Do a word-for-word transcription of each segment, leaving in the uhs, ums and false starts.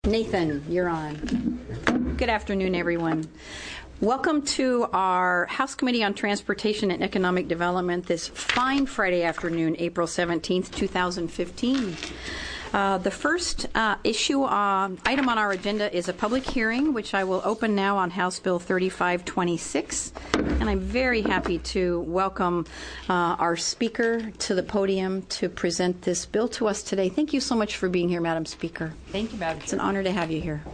Nathan, you're on. Good afternoon, everyone. Welcome to our House Committee on Transportation and Economic Development this fine Friday afternoon, April seventeenth, two thousand fifteen. Uh, the first uh, issue uh, item on our agenda is a public hearing, which I will open now on House Bill thirty-five twenty-six. And I'm very happy to welcome uh, our speaker to the podium to present this bill to us today. Thank you so much for being here, Madam Speaker. Thank you, Madam Chair. It's an honor to have you here.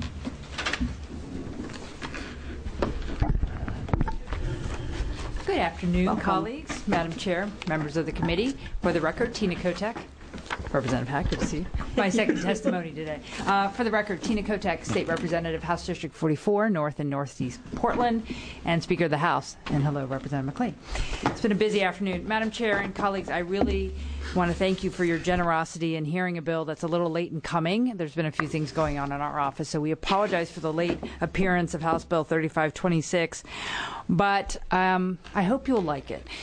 Good afternoon, Welcome. colleagues, Madam Chair, members of the committee. For the record, Tina Kotek. Representative Hack, good to see you. My second testimony today. Uh, for the record, Tina Kotek, State Representative, House District forty-four, North and Northeast Portland, and Speaker of the House. And hello, Representative McLean. It's been a busy afternoon. Madam Chair and colleagues, I really want to thank you for your generosity in hearing a bill that's a little late in coming. There's been a few things going on in our office, so we apologize for the late appearance of House Bill thirty-five twenty-six, but um, I hope you'll like it.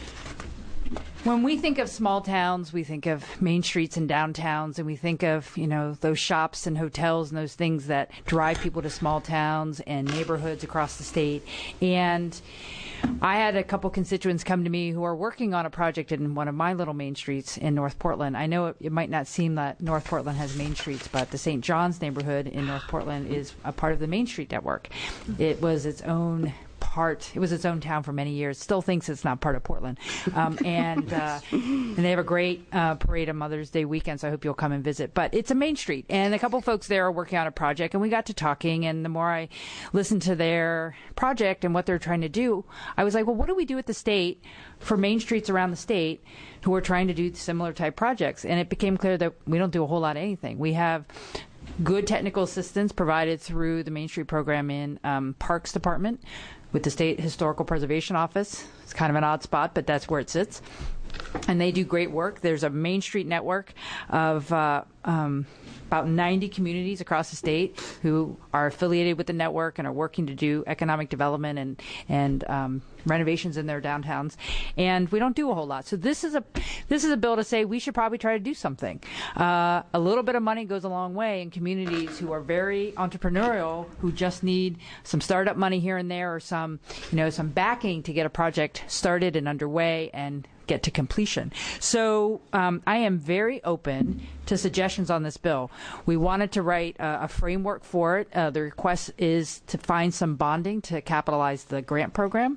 When we think of small towns, we think of main streets and downtowns, and we think of, you know, those shops and hotels and those things that drive people to small towns and neighborhoods across the state. And I had a couple constituents come to me who are working on a project in one of my little main streets in North Portland. I know it, it might not seem that North Portland has main streets, but the Saint John's neighborhood in North Portland is a part of the Main Street network. It was its own part. It was its own town for many years. Still thinks it's not part of Portland. Um, and uh, and they have a great uh, parade on Mother's Day weekend, so I hope you'll come and visit. But it's a main street, and a couple folks there are working on a project, and we got to talking, and the more I listened to their project and what they're trying to do, I was like, well, what do we do at the state for main streets around the state who are trying to do similar type projects? And it became clear that we don't do a whole lot of anything. We have good technical assistance provided through the Main Street program in um, Parks Department with the State Historical Preservation Office. It's kind of an odd spot, but that's where it sits. And they do great work. There's a Main Street network of uh, um, about ninety communities across the state who are affiliated with the network and are working to do economic development and and um, renovations in their downtowns. And we don't do a whole lot. So this is a this is a bill to say we should probably try to do something. Uh, a little bit of money goes a long way in communities who are very entrepreneurial, who just need some startup money here and there, or some you know some backing to get a project started and underway and get to completion. So um, I am very open to suggestions on this bill. We wanted to write a, a framework for it. Uh, the request is to find some bonding to capitalize the grant program.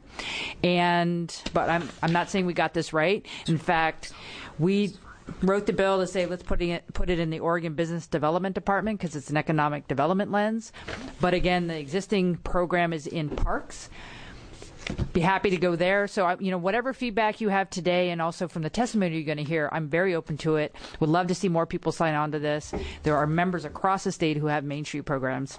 And but I'm I'm not saying we got this right. In fact, we wrote the bill to say let's put it put it in the Oregon Business Development Department because it's an economic development lens. But again, the existing program is in parks. Be happy to go there. So, I, you know, whatever feedback you have today and also from the testimony you're going to hear, I'm very open to it. Would love to see more people sign on to this. There are members across the state who have Main Street programs.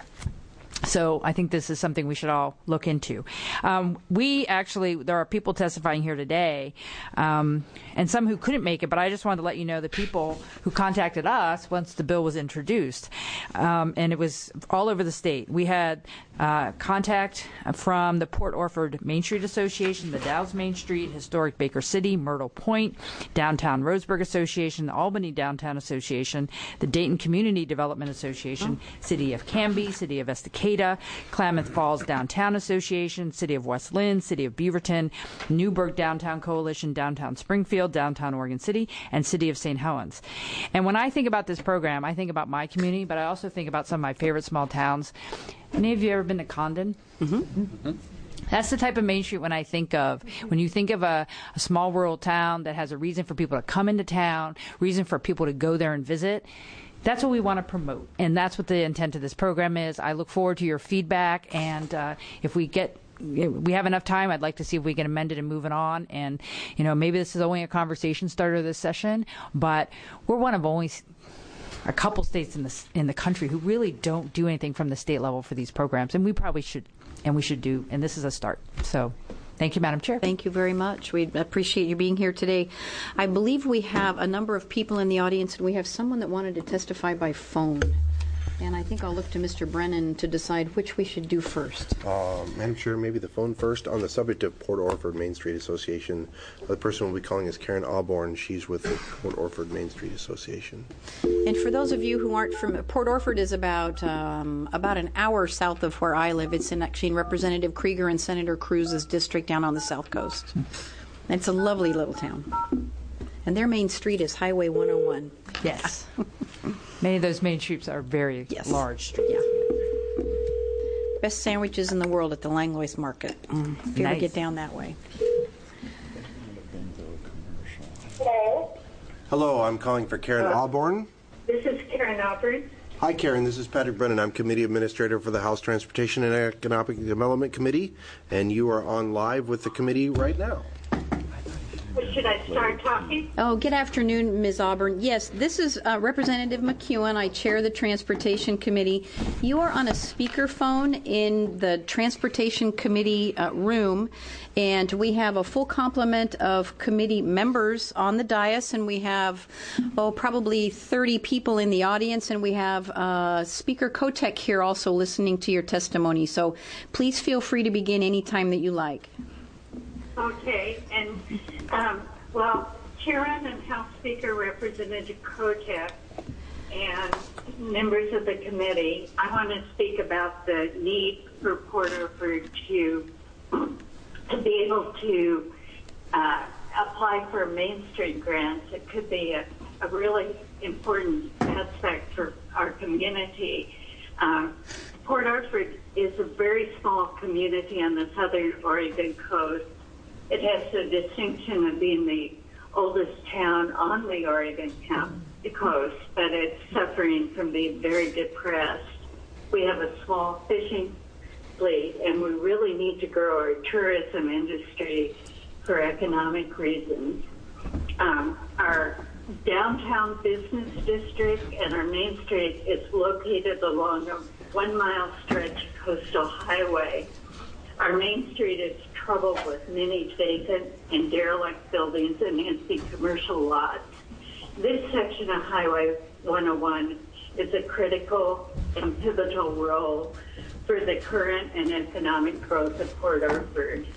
So I think this is something we should all look into. Um, we actually, there are people testifying here today, um, and some who couldn't make it, but I just wanted to let you know the people who contacted us once the bill was introduced. Um, and it was all over the state. We had uh, contact from the Port Orford Main Street Association, the Dalles Main Street, Historic Baker City, Myrtle Point, Downtown Roseburg Association, the Albany Downtown Association, the Dayton Community Development Association, oh. City of Canby, City of Estacada, Klamath Falls Downtown Association, City of West Lynn, City of Beaverton, Newburgh Downtown Coalition, Downtown Springfield, Downtown Oregon City, and City of Saint Helens. And when I think about this program, I think about my community, but I also think about some of my favorite small towns. Any of you ever been to Condon? Mm-hmm. Mm-hmm. That's the type of Main Street when I think of. When you think of a, a small rural town that has a reason for people to come into town, reason for people to go there and visit, that's what we want to promote. And that's what the intent of this program is. I look forward to your feedback. And uh, if we get we have enough time, I'd like to see if we can amend it and move it on. And, you know, maybe this is only a conversation starter this session, but we're one of only a couple states in the in the country who really don't do anything from the state level for these programs, and we probably should, and we should do, and this is a start. So, thank you, Madam Chair. Thank you very much. We appreciate you being here today. I believe we have a number of people in the audience, and we have someone that wanted to testify by phone. And I think I'll look to Mister Brennan to decide which we should do first. Uh, Madam Chair, maybe the phone first. On the subject of Port Orford Main Street Association, the person we'll be calling is Karen Osborne. She's with the Port Orford Main Street Association. And for those of you who aren't from, Port Orford is about um, about an hour south of where I live. It's in actually in Representative Krieger and Senator Cruz's district down on the south coast. It's a lovely little town. And their main street is Highway one oh one. Yes. Many of those main streets are very Yes. large streets. Yeah. Best sandwiches in the world at the Langlois Market. Mm, if you ever Nice. get down that way. Hello, Hello, I'm calling for Karen Osborne. this is Karen Alford. Hi, Karen. This is Patrick Brennan. I'm Committee Administrator for the House Transportation and Economic Development Committee, and you are on live with the committee right now. Should I start talking? Oh, good afternoon, Miz Auburn. Yes, this is uh, Representative McEwen. I chair the Transportation Committee. You are on a speakerphone in the Transportation Committee uh, room, and we have a full complement of committee members on the dais, and we have, oh, probably thirty people in the audience, and we have uh, Speaker Kotek here also listening to your testimony. So please feel free to begin any time that you like. Okay, and um, well, Chairman and House Speaker Representative Kotek and members of the committee, I want to speak about the need for Port Orford to to be able to uh, apply for Main Street grants. It could be a, a really important aspect for our community. Uh, Port Orford is a very small community on the southern Oregon coast. It has the distinction of being the oldest town on the Oregon coast, but it's suffering from being very depressed. We have a small fishing fleet, and we really need to grow our tourism industry for economic reasons. Um, our downtown business district and our main street is located along a one-mile stretch of coastal highway. Our main street is troubled with many vacant and derelict buildings and empty commercial lots. This section of Highway one oh one is a critical and pivotal role for the current and economic growth of Port Orford.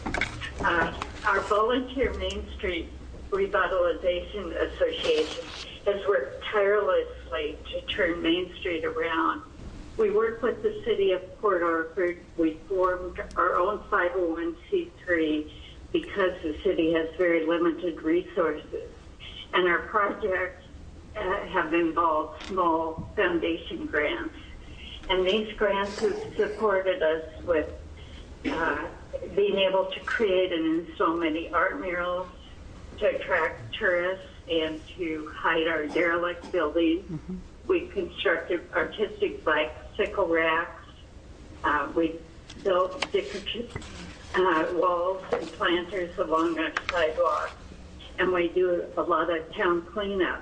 Uh, our volunteer Main Street Revitalization Association has worked tirelessly to turn Main Street around. We work with the city of Port Orford. We formed our own five oh one c three because the city has very limited resources. And our projects uh, have involved small foundation grants. And these grants have supported us with uh, being able to create and install many art murals to attract tourists and to hide our derelict buildings. Mm-hmm. We constructed artistic bicycle racks. Uh, we built decorative uh, walls and planters along our sidewalks. And we do a lot of town cleanup.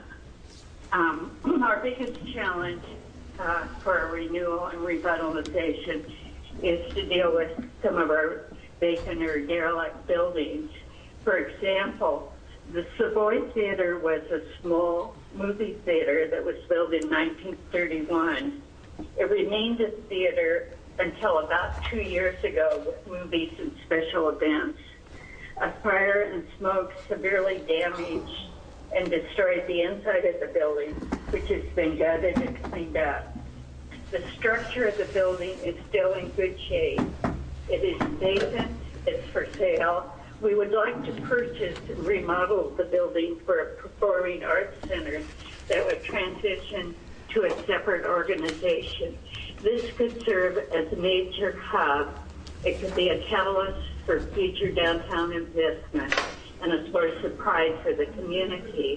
Um, our biggest challenge uh, for our renewal and revitalization is to deal with some of our vacant or derelict buildings. For example, the Savoy Theater was a small movie theater that was built in nineteen thirty-one. It remained a theater until about two years ago with movies and special events. A fire and smoke severely damaged and destroyed the inside of the building, which has been gutted and cleaned up. The structure of the building is still in good shape. It is vacant, it's for sale. We would like to purchase and remodel the building for a performing arts center that would transition to a separate organization. This could serve as a major hub. It could be a catalyst for future downtown investment and a source of pride for the community.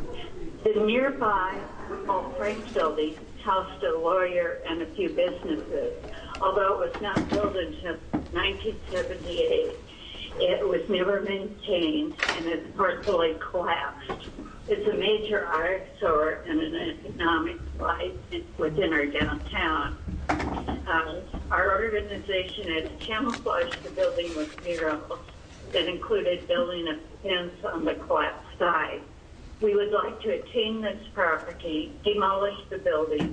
The nearby Paul Frank building housed a lawyer and a few businesses. Although it was not built until nineteen seventy-eight, it was never maintained and it's partially collapsed. It's a major eyesore and an economic life within our downtown. Um, our organization has camouflaged the building with murals that included building a fence on the collapsed side. We would like to attain this property, demolish the building,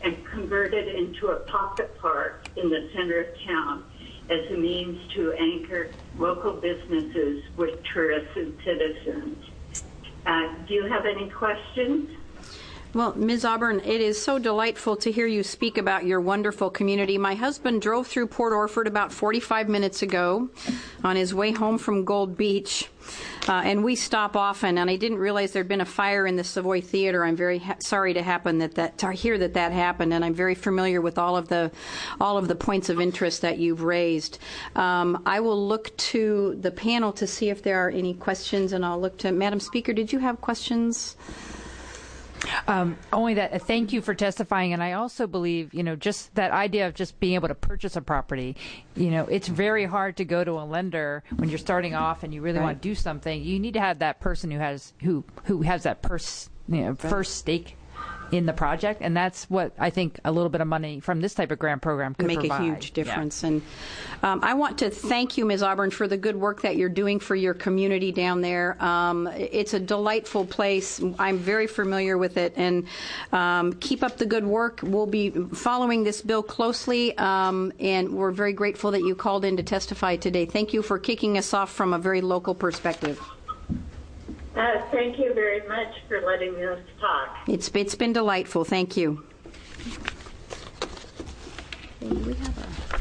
and convert it into a pocket park in the center of town as a means to anchor local businesses with tourists and citizens. Uh, do you have any questions? Well, Miz Auburn, it is so delightful to hear you speak about your wonderful community. My husband drove through Port Orford about forty-five minutes ago on his way home from Gold Beach, uh, and we stop often, and I didn't realize there'd been a fire in the Savoy Theater. I'm very ha- sorry to happen that, that to hear that that happened, and I'm very familiar with all of the all of the points of interest that you've raised. Um, I will look to the panel to see if there are any questions, and I'll look to Madam Speaker. Did you have questions? Um, only that, uh, thank you for testifying. And I also believe, you know, just that idea of just being able to purchase a property, you know, it's very hard to go to a lender when you're starting off and you really Right. want to do something. You need to have that person who has, who, who has that purse, you know, Right. first stake in the project. And that's what I think a little bit of money from this type of grant program could make provide. a huge difference. Yeah. And um, I want to thank you, Miz Auburn, for the good work that you're doing for your community down there. Um, it's a delightful place. I'm very familiar with it, and um, keep up the good work. We'll be following this bill closely, um, and we're very grateful that you called in to testify today. Thank you for kicking us off from a very local perspective. Uh, thank you very much for letting us talk. It's it's been delightful. Thank you. We have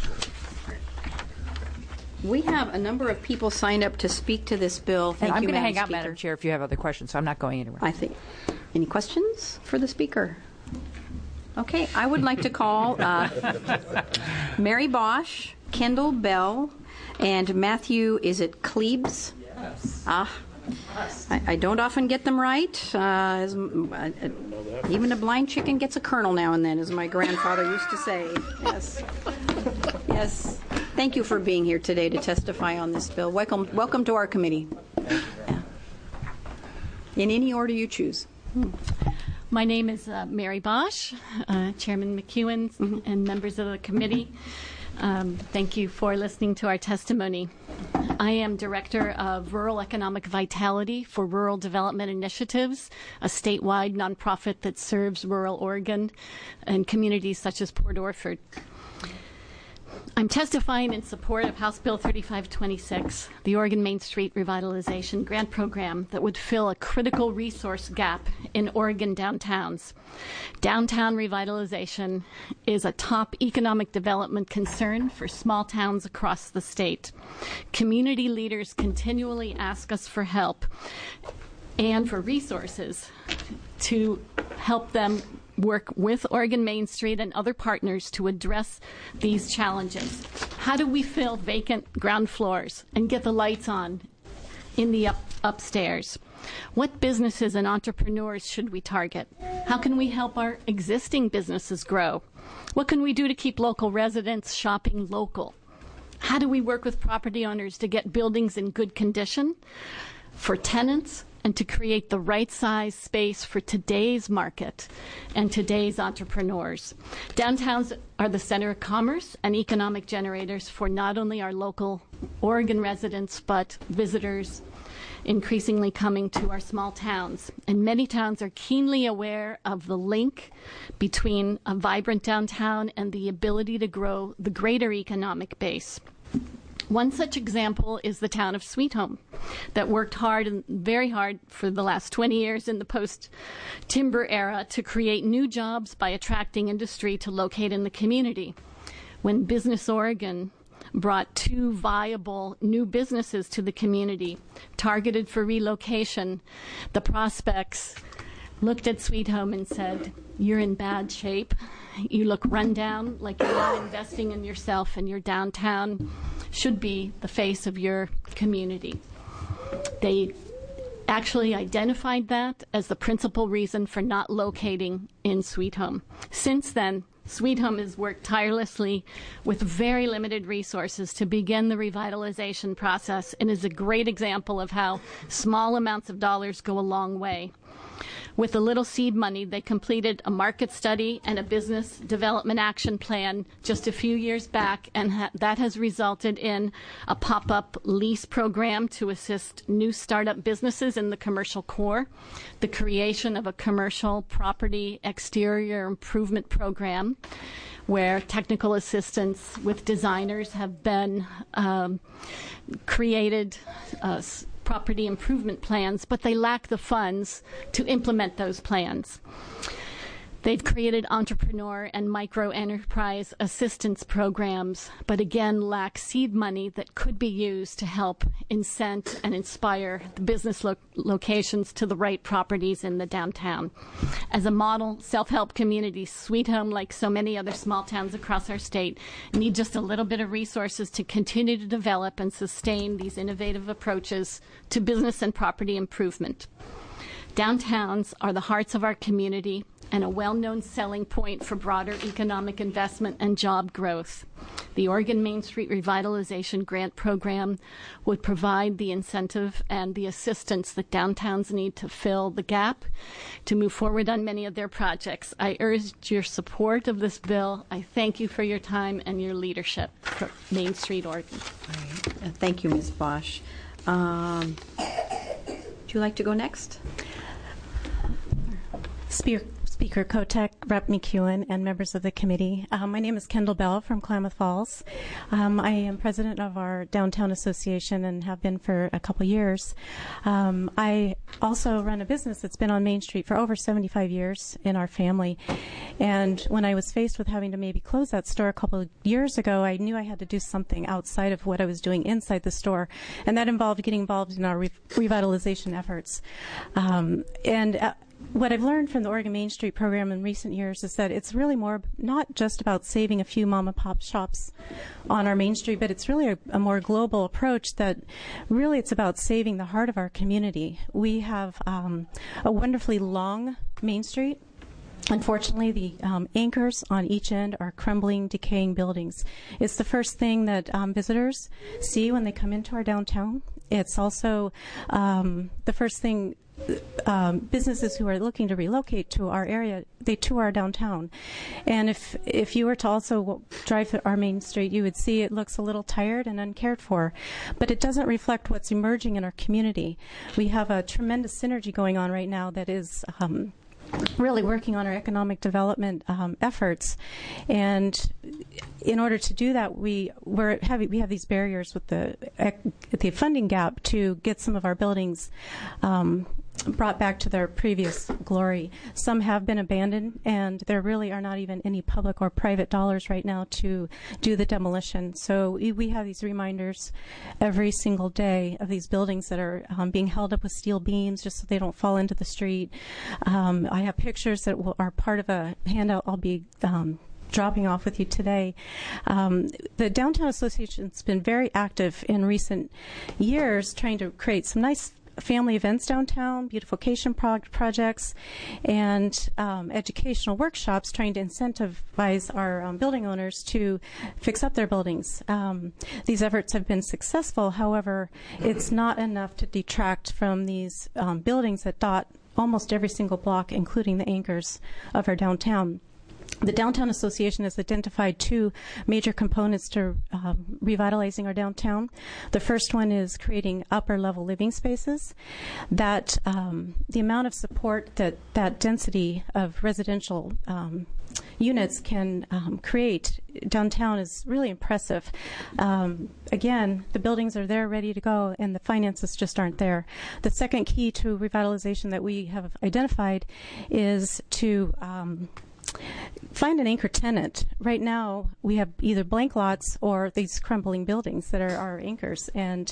a, we have a number of people signed up to speak to this bill. Thank And I'm you, going to Madam hang out, Speaker. Madam Chair, if you have other questions, so I'm not going anywhere. I think. Any questions for the Speaker? Okay, I would like to call uh, Mary Bosch, Kendall Bell, and Matthew, is it Klebs? Yes. Ah. I, I don't often get them right. Uh, as, uh, even a blind chicken gets a kernel now and then, as my grandfather used to say. Yes. Yes. Thank you for being here today to testify on this bill. Welcome, welcome to our committee. Yeah. In any order you choose. Hmm. My name is uh, Mary Bosch, uh, Chairman McEwen, mm-hmm. and members of the committee. Um, thank you for listening to our testimony. I am Director of Rural Economic Vitality for Rural Development Initiatives, a statewide nonprofit that serves rural Oregon and communities such as Port Orford. I'm testifying in support of House Bill thirty-five twenty-six, the Oregon Main Street Revitalization Grant Program that would fill a critical resource gap in Oregon downtowns. Downtown revitalization is a top economic development concern for small towns across the state. Community leaders continually ask us for help and for resources to help them work with Oregon Main Street and other partners to address these challenges. How do we fill vacant ground floors and get the lights on in the up, upstairs? What businesses and entrepreneurs should we target? How can we help our existing businesses grow? What can we do to keep local residents shopping local? How do we work with property owners to get buildings in good condition for tenants and to create the right size space for today's market and today's entrepreneurs? Downtowns are the center of commerce and economic generators for not only our local Oregon residents, but visitors increasingly coming to our small towns. And many towns are keenly aware of the link between a vibrant downtown and the ability to grow the greater economic base. One such example is the town of Sweet Home that worked hard and very hard for the last twenty years in the post-timber era to create new jobs by attracting industry to locate in the community. When Business Oregon brought two viable new businesses to the community, targeted for relocation, the prospects looked at Sweet Home and said, "You're in bad shape. You look run down, like you're not investing in yourself, and your downtown should be the face of your community." They actually identified that as the principal reason for not locating in Sweet Home. Since then, Sweet Home has worked tirelessly with very limited resources to begin the revitalization process and is a great example of how small amounts of dollars go a long way. With a little seed money, they completed a market study and a business development action plan just a few years back, and ha- that has resulted in a pop-up lease program to assist new startup businesses in the commercial core, the creation of a commercial property exterior improvement program, where technical assistance with designers have been um, created uh, property improvement plans, but they lack the funds to implement those plans. They've created entrepreneur and micro-enterprise assistance programs, but again lack seed money that could be used to help incent and inspire the business lo- locations to the right properties in the downtown. As a model self-help community, Sweet Home, like so many other small towns across our state, need just a little bit of resources to continue to develop and sustain these innovative approaches to business and property improvement. Downtowns are the hearts of our community and a well-known selling point for broader economic investment and job growth. The Oregon Main Street Revitalization Grant Program would provide the incentive and the assistance that downtowns need to fill the gap to move forward on many of their projects. I urge your support of this bill. I thank you for your time and your leadership for Main Street, Oregon. Uh, Thank you, Miz Bosch. Um, would you like to go next? Speaker, Speaker Kotek, Rep McEwen, and members of the committee. Um, my name is Kendall Bell from Klamath Falls. Um, I am president of our Downtown Association and have been for a couple years. Um, I also run a business that's been on Main Street for over seventy-five years in our family. And when I was faced with having to maybe close that store a couple of years ago, I knew I had to do something outside of what I was doing inside the store. And that involved getting involved in our re- revitalization efforts. Um, and uh, What I've learned from the Oregon Main Street program in recent years is that it's really more not just about saving a few mom and pop shops on our Main Street, but it's really a, a more global approach that really it's about saving the heart of our community. We have um, a wonderfully long Main Street. Unfortunately, the um, anchors on each end are crumbling, decaying buildings. It's the first thing that um, visitors see when they come into our downtown. It's also um, the first thing Um, businesses who are looking to relocate to our area, they tour our downtown. And if if you were to also w- drive our Main Street, you would see it looks a little tired and uncared for. But it doesn't reflect what's emerging in our community. We have a tremendous synergy going on right now that is um, really working on our economic development um, efforts. And in order to do that, we we're having, we have these barriers with the the funding gap to get some of our buildings um, brought back to their previous glory. Some have been abandoned, and there really are not even any public or private dollars right now to do the demolition. So we, we have these reminders every single day of these buildings that are um, being held up with steel beams just so they don't fall into the street. Um, I have pictures that will, are part of a handout I'll be um, dropping off with you today. Um, the Downtown Association's been very active in recent years trying to create some nice family events downtown, beautification pro- projects, and um, educational workshops trying to incentivize our um, building owners to fix up their buildings. Um, these efforts have been successful. However, it's not enough to detract from these um, buildings that dot almost every single block, including the anchors of our downtown. The Downtown Association has identified two major components to um, revitalizing our downtown. The first one is creating upper-level living spaces. That um, the amount of support that that density of residential um, units can um, create downtown is really impressive. Um, again, the buildings are there ready to go, and the finances just aren't there. The second key to revitalization that we have identified is to um, find an anchor tenant. Right now, we have either blank lots or these crumbling buildings that are our anchors, and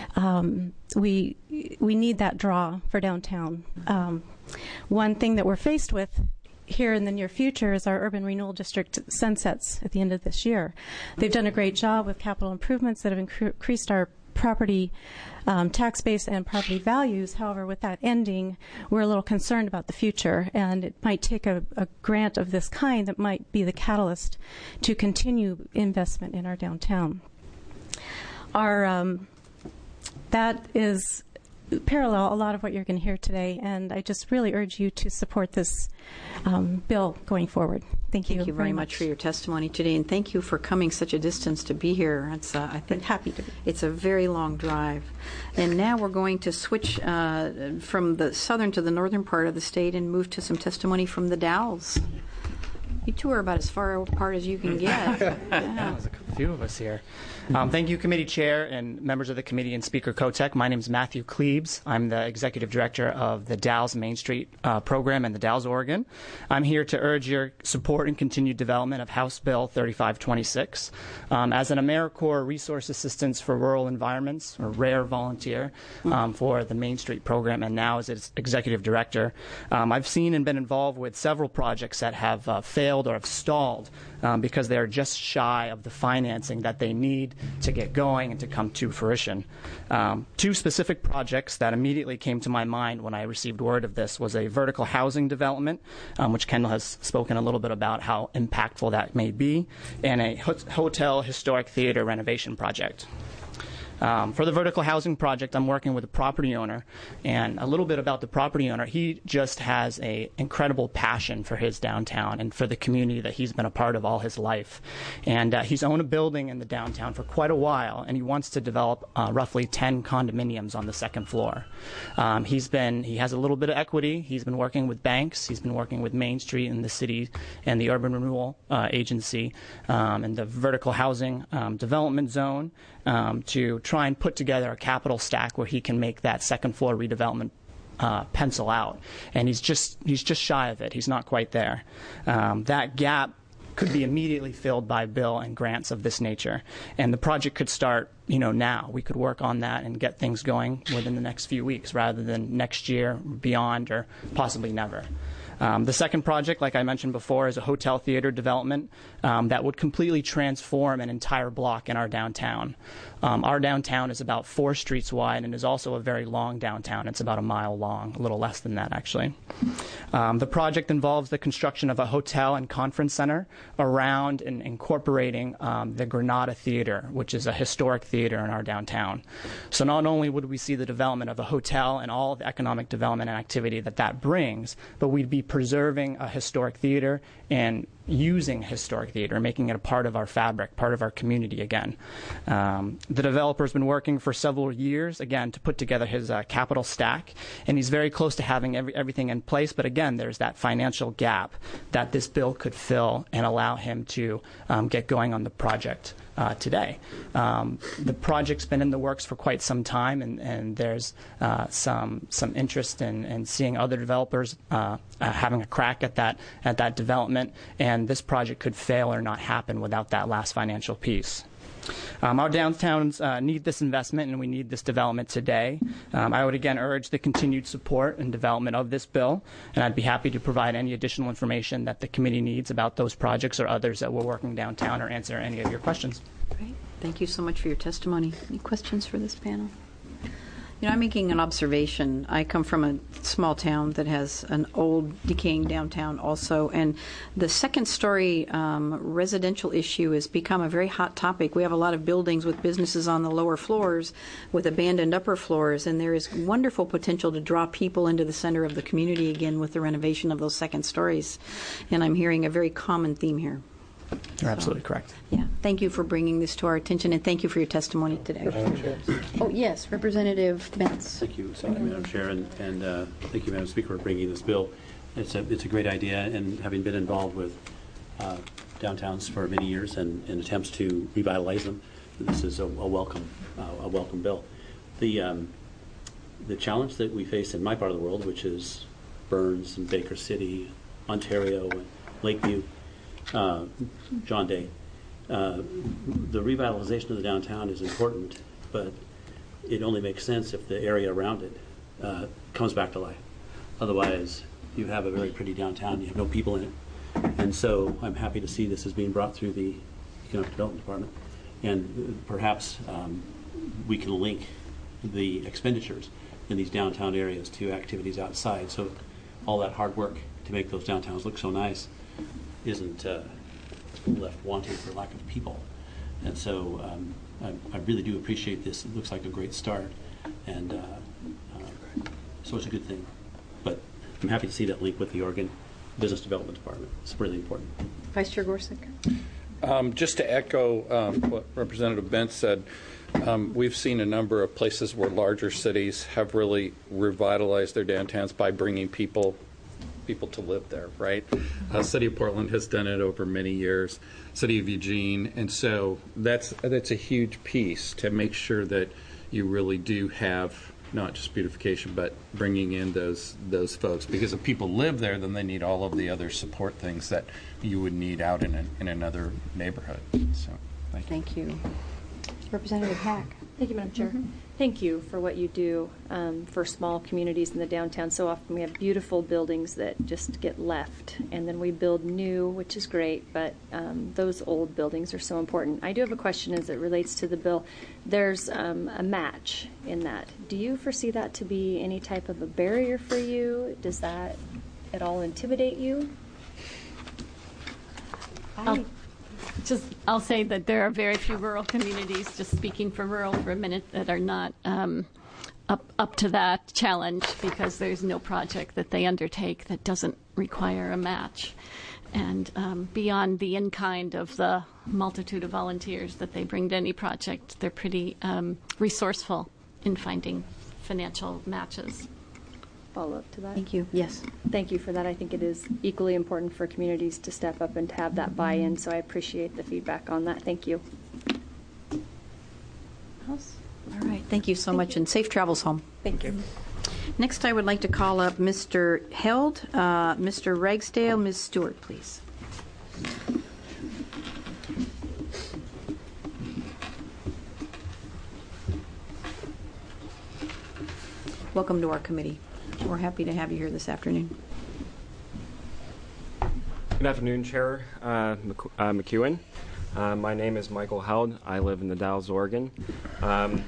um, we we need that draw for downtown. Um, one thing that we're faced with here in the near future is our urban renewal district sunsets at the end of this year. They've done a great job with capital improvements that have incre- increased our property um, tax base and property values. However, with that ending, we're a little concerned about the future, and it might take a, a grant of this kind that might be the catalyst to continue investment in our downtown. Our um, that is parallel a lot of what you're going to hear today, and I just really urge you to support this um, bill going forward. Thank you. Thank you very much. much for your testimony today, and thank you for coming such a distance to be here. It's, uh, I think, happy to be. It's a very long drive. And now we're going to switch uh, from the southern to the northern part of the state and move to some testimony from the Dalles. You two are about as far apart as you can get. Yeah. There's a few of us here. Um, thank you, Committee Chair and members of the committee and Speaker Kotek. My name is Matthew Klebs. I'm the Executive Director of the Dalles Main Street uh, program in the Dalles, Oregon. I'm here to urge your support and continued development of House Bill thirty-five twenty-six. Um, as an AmeriCorps Resource Assistance for Rural Environments, or RARE volunteer um, for the Main Street program, and now as its Executive Director, um, I've seen and been involved with several projects that have uh, failed or have stalled um, because they are just shy of the financing that they need to get going and to come to fruition. Um, two specific projects that immediately came to my mind when I received word of this was a vertical housing development, um, which Kendall has spoken a little bit about how impactful that may be, and a ho- hotel historic theater renovation project. Um, for the vertical housing project, I'm working with a property owner, and a little bit about the property owner. He just has an incredible passion for his downtown and for the community that he's been a part of all his life. And uh, he's owned a building in the downtown for quite a while, and he wants to develop uh, roughly ten condominiums on the second floor. Um, he's been he has a little bit of equity. He's been working with banks. He's been working with Main Street and the city and the Urban Renewal uh, Agency um, and the vertical housing um, development zone um, to try and put together a capital stack where he can make that second floor redevelopment uh, pencil out. And he's just he's just shy of it. He's not quite there. Um, that gap could be immediately filled by bill and grants of this nature. And the project could start, you know, now. We could work on that and get things going within the next few weeks rather than next year, beyond, or possibly never. Um, the second project, like I mentioned before, is a hotel theater development um, that would completely transform an entire block in our downtown. Um, our downtown is about four streets wide and is also a very long downtown. It's about a mile long, a little less than that, actually. Um, the project involves the construction of a hotel and conference center around and incorporating um, the Granada Theater, which is a historic theater in our downtown. So not only would we see the development of a hotel and all of the economic development and activity that that brings, but we'd be preserving a historic theater and using historic theater, making it a part of our fabric, part of our community again. Um, the developer's been working for several years, again, to put together his uh, capital stack, and he's very close to having every, everything in place, but again, there's that financial gap that this bill could fill and allow him to um, get going on the project uh, today. Um, the project's been in the works for quite some time, and, and there's uh, some some interest in, in seeing other developers uh, uh, having a crack at that at that development, and this project could fail or not happen without that last financial piece. Um, our downtowns uh, need this investment, and we need this development today. Um, I would again urge the continued support and development of this bill, and I'd be happy to provide any additional information that the committee needs about those projects or others that we're working downtown, or answer any of your questions. Great. Thank you so much for your testimony. Any questions for this panel? You know, I'm making an observation. I come from a small town that has an old, decaying downtown also, and the second-story um, residential issue has become a very hot topic. We have a lot of buildings with businesses on the lower floors with abandoned upper floors, and there is wonderful potential to draw people into the center of the community again with the renovation of those second stories. And I'm hearing a very common theme here. You're absolutely correct. Yeah. Thank you for bringing this to our attention, and thank you for your testimony today. Oh, yes, Representative Betts. Thank you, so, Madam Chair, and, and uh, thank you, Madam Speaker, for bringing this bill. It's a, it's a great idea, and having been involved with uh, downtowns for many years and, and attempts to revitalize them, this is a, a welcome, uh, a welcome bill. The um, the challenge that we face in my part of the world, which is Burns and Baker City, Ontario, and Lakeview, Uh, John Day. Uh, the revitalization of the downtown is important, but it only makes sense if the area around it uh, comes back to life. Otherwise, you have a very pretty downtown, you have no people in it. And so I'm happy to see this is being brought through the Economic Development Department. And perhaps um, we can link the expenditures in these downtown areas to activities outside. So all that hard work to make those downtowns look so nice isn't uh, left wanting for lack of people. And so um, I, I really do appreciate this. It looks like a great start. And uh, uh, so it's a good thing. But I'm happy to see that link with the Oregon Business Development Department. It's really important. Vice Chair Gorsuch. Um, just to echo um, what Representative Bentz said, um, we've seen a number of places where larger cities have really revitalized their downtowns by bringing people people to live there, right? Uh, City of Portland has done it over many years, City of Eugene, and so that's that's a huge piece to make sure that you really do have not just beautification, but bringing in those those folks. Because if people live there, then they need all of the other support things that you would need out in a, in another neighborhood. So, thank you. Thank you. Representative Hack. Thank you, Madam Chair. Mm-hmm. Thank you for what you do um, for small communities in the downtown. So often we have beautiful buildings that just get left, and then we build new, which is great, but um, those old buildings are so important. I do have a question as it relates to the bill. There's um, a match in that. Do you foresee that to be any type of a barrier for you? Does that at all intimidate you? I'll, just, I'll say that there are very few rural communities, just speaking for rural for a minute, that are not um, up, up to that challenge, because there's no project that they undertake that doesn't require a match. And um, beyond the in-kind of the multitude of volunteers that they bring to any project, they're pretty um, resourceful in finding financial matches. Follow up to that? Thank you. Yes. Thank you for that. I think it is equally important for communities to step up and to have that buy-in, so I appreciate the feedback on that. Thank you. All right. Thank you so Thank much, you. And safe travels home. Thank you. Next, I would like to call up Mister Held, uh, Mister Ragsdale, Miz Stewart, please. Welcome to our committee. We're happy to have you here this afternoon. Good afternoon, Chair uh, McEw- uh, McEwen. Uh, my name is Michael Held. I live in the Dalles, Oregon. Um,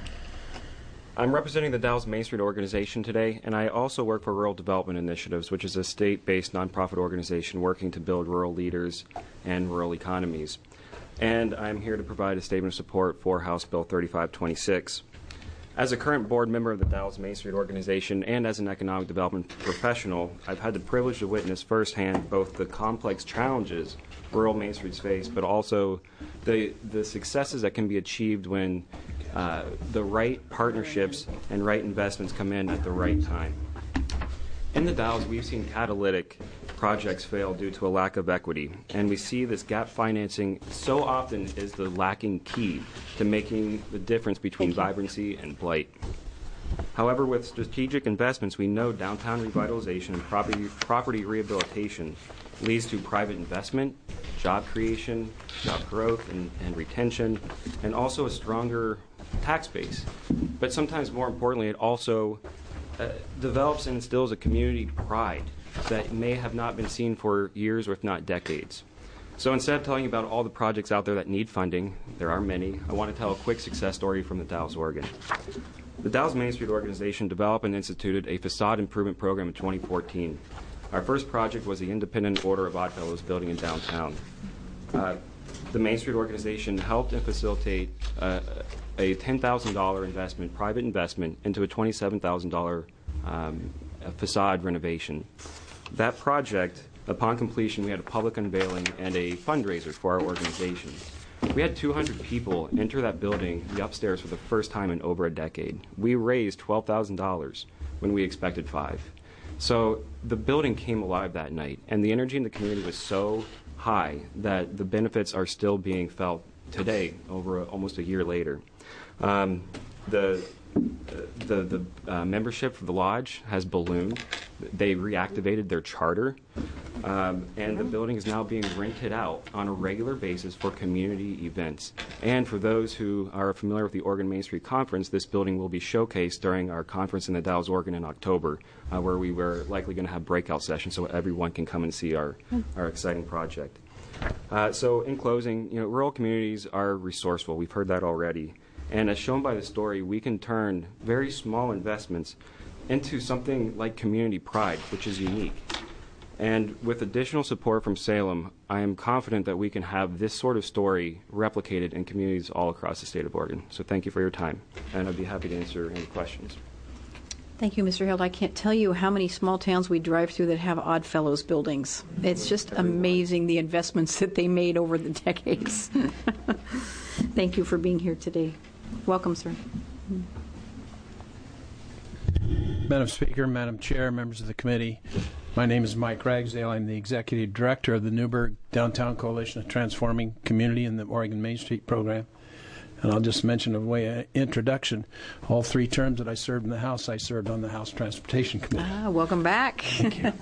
I'm representing the Dalles Main Street organization today, and I also work for Rural Development Initiatives, which is a state-based nonprofit organization working to build rural leaders and rural economies. And I'm here to provide a statement of support for House Bill thirty-five twenty-six. As a current board member of the Dalles Main Street organization and as an economic development professional, I've had the privilege to witness firsthand both the complex challenges rural Main Streets face, but also the the successes that can be achieved when uh, the right partnerships and right investments come in at the right time. In the Dalles, we've seen catalytic projects fail due to a lack of equity, and we see this gap financing so often is the lacking key to making the difference between vibrancy and blight. However, with strategic investments, we know downtown revitalization and property, property rehabilitation leads to private investment, job creation, job growth and, and retention, and also a stronger tax base. But sometimes more importantly, it also uh, develops and instills a community pride that may have not been seen for years or if not decades. So instead of telling you about all the projects out there that need funding, there are many, I want to tell a quick success story from the Dalles, Oregon. The Dalles Main Street organization developed and instituted a facade improvement program in twenty fourteen. Our first project was the Independent Order of Oddfellows building in downtown. Uh, the Main Street organization helped and facilitate uh, a ten thousand dollars investment, private investment, into a twenty-seven thousand dollars um, facade renovation. That project, upon completion, we had a public unveiling and a fundraiser for our organization. We had two hundred people enter that building, the upstairs, for the first time in over a decade. We raised twelve thousand dollars when we expected five. So the building came alive that night, and the energy in the community was so high that the benefits are still being felt today, over a, almost a year later. Um, the The, the uh, membership for the lodge has ballooned. They reactivated their charter, um, and the building is now being rented out on a regular basis for community events. And for those who are familiar with the Oregon Main Street Conference, this building will be showcased during our conference in the Dalles, Oregon in October, uh, where we were likely going to have breakout sessions so everyone can come and see our, our exciting project. Uh, so in closing, you know, rural communities are resourceful. We've heard that already. And as shown by the story, we can turn very small investments into something like community pride, which is unique. And with additional support from Salem, I am confident that we can have this sort of story replicated in communities all across the state of Oregon. So thank you for your time, and I'd be happy to answer any questions. Thank you, Mister Hild. I can't tell you how many small towns we drive through that have Odd Fellows buildings. It's just amazing the investments that they made over the decades. Thank you for being here today. Welcome, sir. Madam Speaker, Madam Chair, members of the committee, my name is Mike Ragsdale. I'm the Executive Director of the Newburgh Downtown Coalition of Transforming Community in the Oregon Main Street program. And I'll just mention, a way of introduction, all three terms that I served in the House, I served on the House Transportation Committee. Ah, welcome back. Thank you.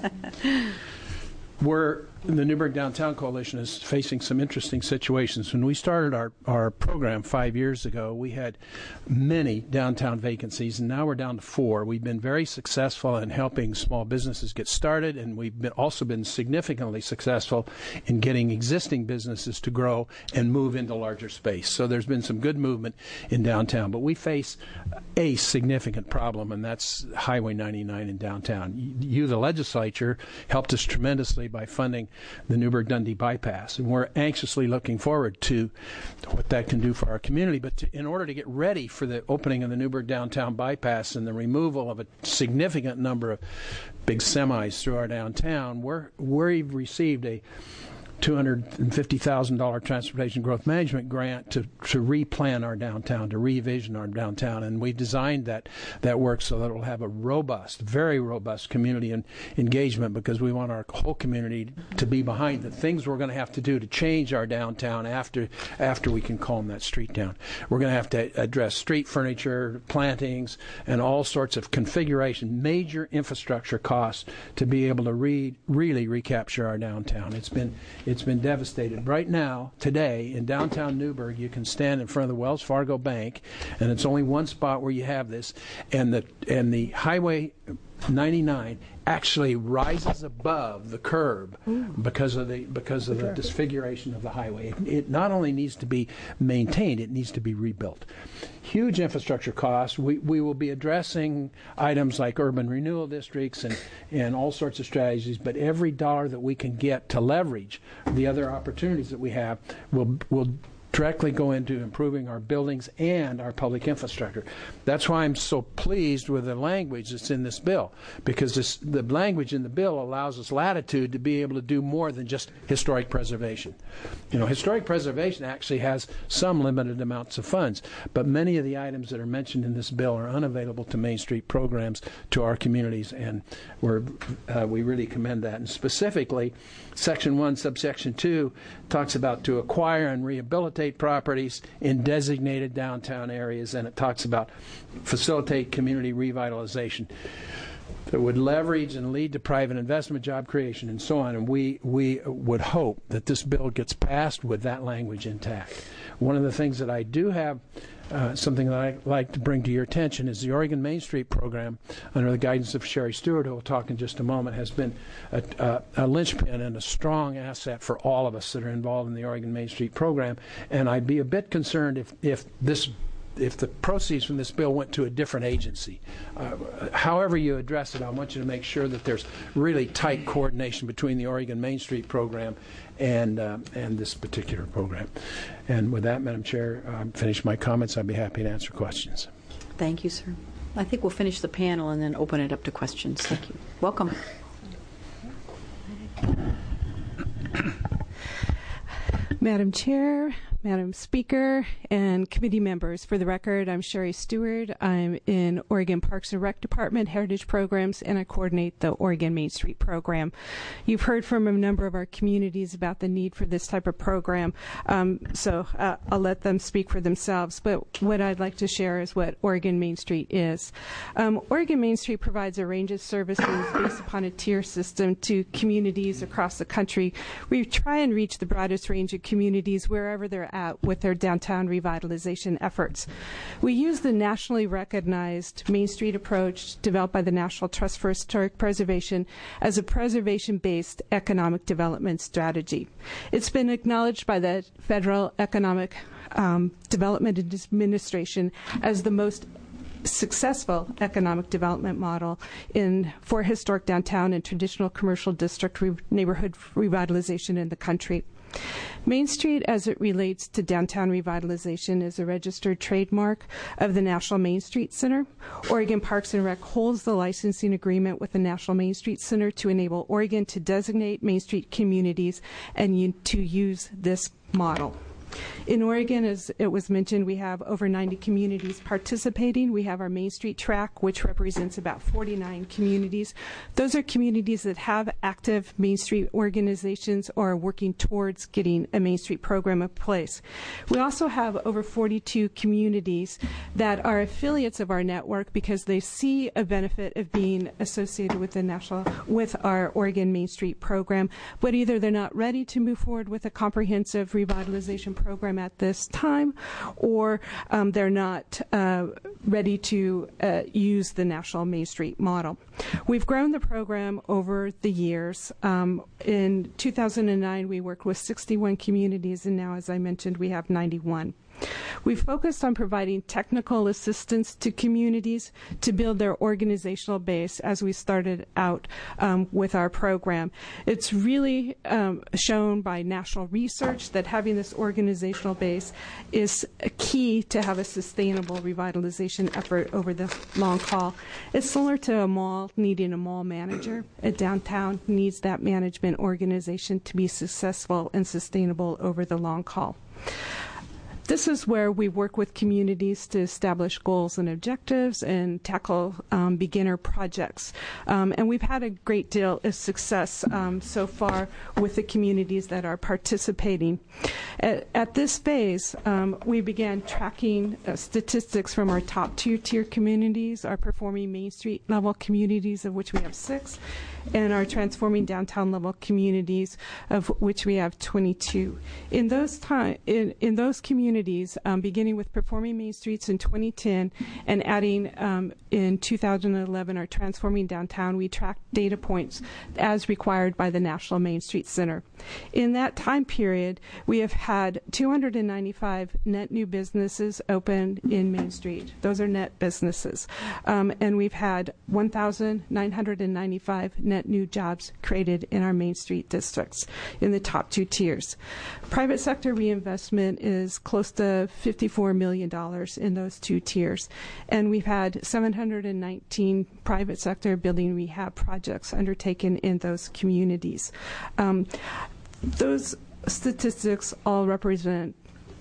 We're, the Newburgh Downtown Coalition is facing some interesting situations. When we started our, our program five years ago, we had many downtown vacancies, and now we're down to four. We've been very successful in helping small businesses get started, and we've been also been significantly successful in getting existing businesses to grow and move into larger space. So there's been some good movement in downtown, but we face a significant problem, and that's Highway ninety-nine in downtown. You, the legislature, helped us tremendously by funding the Newburgh-Dundee bypass, and we're anxiously looking forward to what that can do for our community. But to, in order to get ready for the opening of the Newburgh downtown bypass and the removal of a significant number of big semis through our downtown, we're, we've received a two hundred fifty thousand dollars transportation growth management grant to, to replan our downtown, to revision our downtown. And we designed that, that work so that it will have a robust, very robust community and engagement, because we want our whole community to be behind the things we're going to have to do to change our downtown after, after we can calm that street down. We're going to have to address street furniture, plantings, and all sorts of configuration, major infrastructure costs to be able to re, really recapture our downtown. It's been It's been devastated. Right now, today, in downtown Newburgh, you can stand in front of the Wells Fargo Bank, and it's only one spot where you have this, and the and the Highway ninety-nine actually rises above the curb because of the because of the disfiguration of the highway. It, it not only needs to be maintained, it needs to be rebuilt. Huge infrastructure costs. We we will be addressing items like urban renewal districts and, and all sorts of strategies, but every dollar that we can get to leverage the other opportunities that we have will will directly go into improving our buildings and our public infrastructure. That's why I'm so pleased with the language that's in this bill, because this, the language in the bill allows us latitude to be able to do more than just historic preservation. You know, historic preservation actually has some limited amounts of funds, but many of the items that are mentioned in this bill are unavailable to Main Street programs, to our communities, and we're, uh, we really commend that. And specifically, Section one, Subsection two talks about to acquire and rehabilitate properties in designated downtown areas, and it talks about facilitate community revitalization that would leverage and lead to private investment, job creation, and so on. And we, we would hope that this bill gets passed with that language intact. One of the things that I do have, uh, something that I'd like to bring to your attention, is the Oregon Main Street program, under the guidance of Sherry Stewart, who will talk in just a moment, has been a, a, a linchpin and a strong asset for all of us that are involved in the Oregon Main Street program. And I'd be a bit concerned if, if this if the proceeds from this bill went to a different agency. Uh, however you address it, I want you to make sure that there's really tight coordination between the Oregon Main Street program and uh, and this particular program. And with that, Madam Chair, I've finished my comments. I'd be happy to answer questions. Thank you, sir. I think we'll finish the panel and then open it up to questions. Thank you. Welcome. Madam Chair, Madam Speaker, and committee members, for the record, I'm Sherry Stewart. I'm in Oregon Parks and Rec Department, Heritage Programs, and I coordinate the Oregon Main Street program. You've heard from a number of our communities about the need for this type of program, um, so uh, I'll let them speak for themselves. But what I'd like to share is what Oregon Main Street is. Um, Oregon Main Street provides a range of services based upon a tier system to communities across the country. We try and reach the broadest range of communities wherever they're at with their downtown revitalization efforts. We use the nationally recognized Main Street approach developed by the National Trust for Historic Preservation as a preservation-based economic development strategy. It's been acknowledged by the Federal Economic um, Development Administration as the most successful economic development model in for historic downtown and traditional commercial district re- neighborhood revitalization in the country. Main Street, as it relates to downtown revitalization, is a registered trademark of the National Main Street Center. Oregon Parks and Rec holds the licensing agreement with the National Main Street Center to enable Oregon to designate Main Street communities and u- to use this model. In Oregon, as it was mentioned, we have over ninety communities participating. We have our Main Street track, which represents about forty-nine communities. Those are communities that have active Main Street organizations or are working towards getting a Main Street program in place. We also have over forty-two communities that are affiliates of our network because they see a benefit of being associated with the national, with our Oregon Main Street program, but either they're not ready to move forward with a comprehensive revitalization program at this time, or um, they're not uh, ready to uh, use the National Main Street model. We've grown the program over the years. Um, in two thousand nine, we worked with sixty-one communities, and now, as I mentioned, we have ninety-one. We focused on providing technical assistance to communities to build their organizational base as we started out um, with our program. It's really um, shown by national research that having this organizational base is a key to have a sustainable revitalization effort over the long haul. It's similar to a mall needing a mall manager. A downtown needs that management organization to be successful and sustainable over the long haul. This is where we work with communities to establish goals and objectives and tackle um, beginner projects. Um, and we've had a great deal of success um, so far with the communities that are participating. At, at this phase, um, we began tracking uh, statistics from our top two-tier communities, our performing Main Street level communities, of which we have six, and our transforming downtown level communities, of which we have twenty-two. In those time, in, in those communities, um, beginning with performing Main Streets in twenty ten and adding um, in two thousand eleven our transforming downtown, we tracked data points as required by the National Main Street Center. In that time period, we have had two hundred ninety-five net new businesses open in Main Street. Those are net businesses. Um, and we've had one thousand nine hundred ninety-five net new jobs created in our Main Street districts in the top two tiers. Private sector reinvestment is close to fifty-four million dollars in those two tiers. And we've had seven hundred nineteen private sector building rehab projects undertaken in those communities. Um, those statistics all represent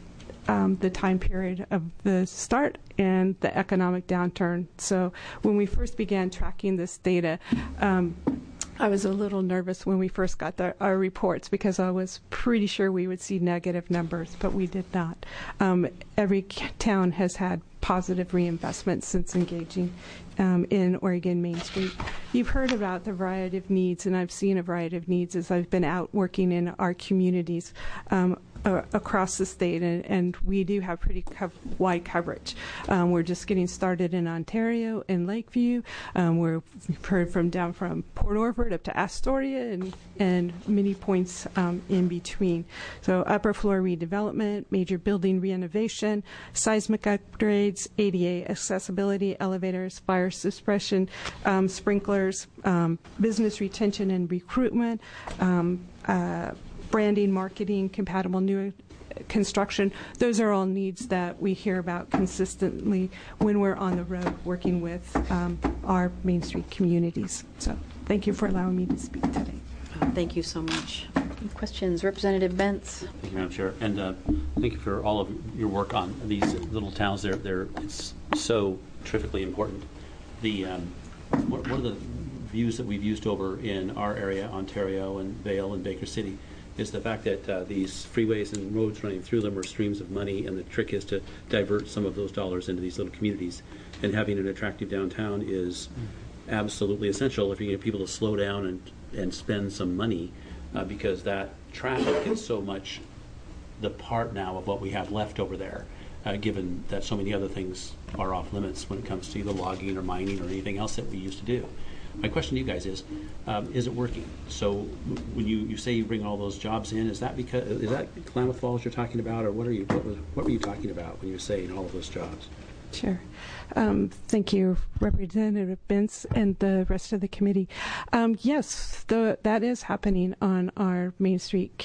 Um, the time period of the start and the economic downturn. So when we first began tracking this data, um, I was a little nervous when we first got the, our reports because I was pretty sure we would see negative numbers, but we did not. Um, every town has had positive reinvestment since engaging um, in Oregon Main Street. You've heard about the variety of needs, and I've seen a variety of needs as I've been out working in our communities um, uh, across the state, and, and we do have pretty co- wide coverage. Um, we're just getting started in Ontario and Lakeview. Um, we're, we've heard from down from Port Orford up to Astoria and, and many points um, in between. So upper floor redevelopment, major building renovation, seismic upgrades, A D A accessibility, elevators, fire suppression, um, sprinklers, um, business retention and recruitment, um, uh, branding, marketing, compatible new construction. Those are all needs that we hear about consistently when we're on the road working with um, our Main Street communities. So thank you for allowing me to speak today. Uh, thank you so much. Any questions? Representative Bentz. Thank you, Madam Chair. And uh, thank you for all of your work on these little towns. They're, they're it's so terrifically important. The um, one of the views that we've used over in our area, Ontario and Vail and Baker City, is the fact that uh, these freeways and roads running through them are streams of money, and the trick is to divert some of those dollars into these little communities. And having an attractive downtown is absolutely essential if you get people to slow down and, and spend some money, uh, because that traffic is so much the part now of what we have left over there, uh, given that so many other things are off limits when it comes to either logging or mining or anything else that we used to do. My question to you guys is, um, is it working? So when you, you say you bring all those jobs in, is that because is that Klamath Falls you're talking about, or what are you what, was, what were you talking about when you're saying all of those jobs? Sure. Um, thank you, Representative Bentz and the rest of the committee. Um, yes, the, that is happening on our Main Street co-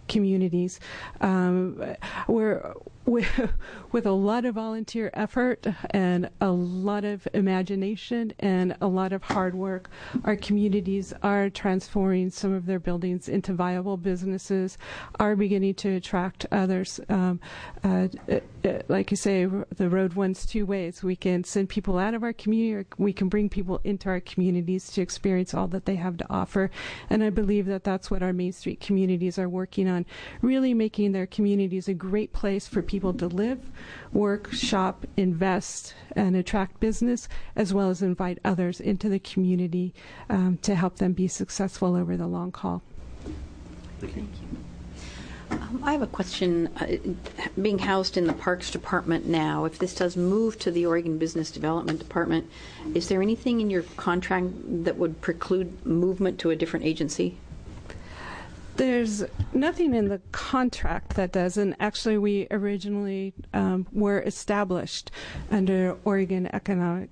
communities. Um, we're with, with a lot of volunteer effort and a lot of imagination and a lot of hard work, our communities are transforming some of their buildings into viable businesses, are beginning to attract others. Um, uh, uh, like you say, the road runs two ways. We can send people out of our community, or we can bring people into our communities to experience all that they have to offer. And I believe that that's what our Main Street communities are working on, really making their communities a great place for people to live, work, shop, invest, and attract business, as well as invite others into the community um, to help them be successful over the long haul. Thank you. Um, I have a question. Uh, being housed in the Parks Department now, if this does move to the Oregon Business Development Department, is there anything in your contract that would preclude movement to a different agency? There's nothing in the contract that does, and actually we originally um, were established under Oregon Economic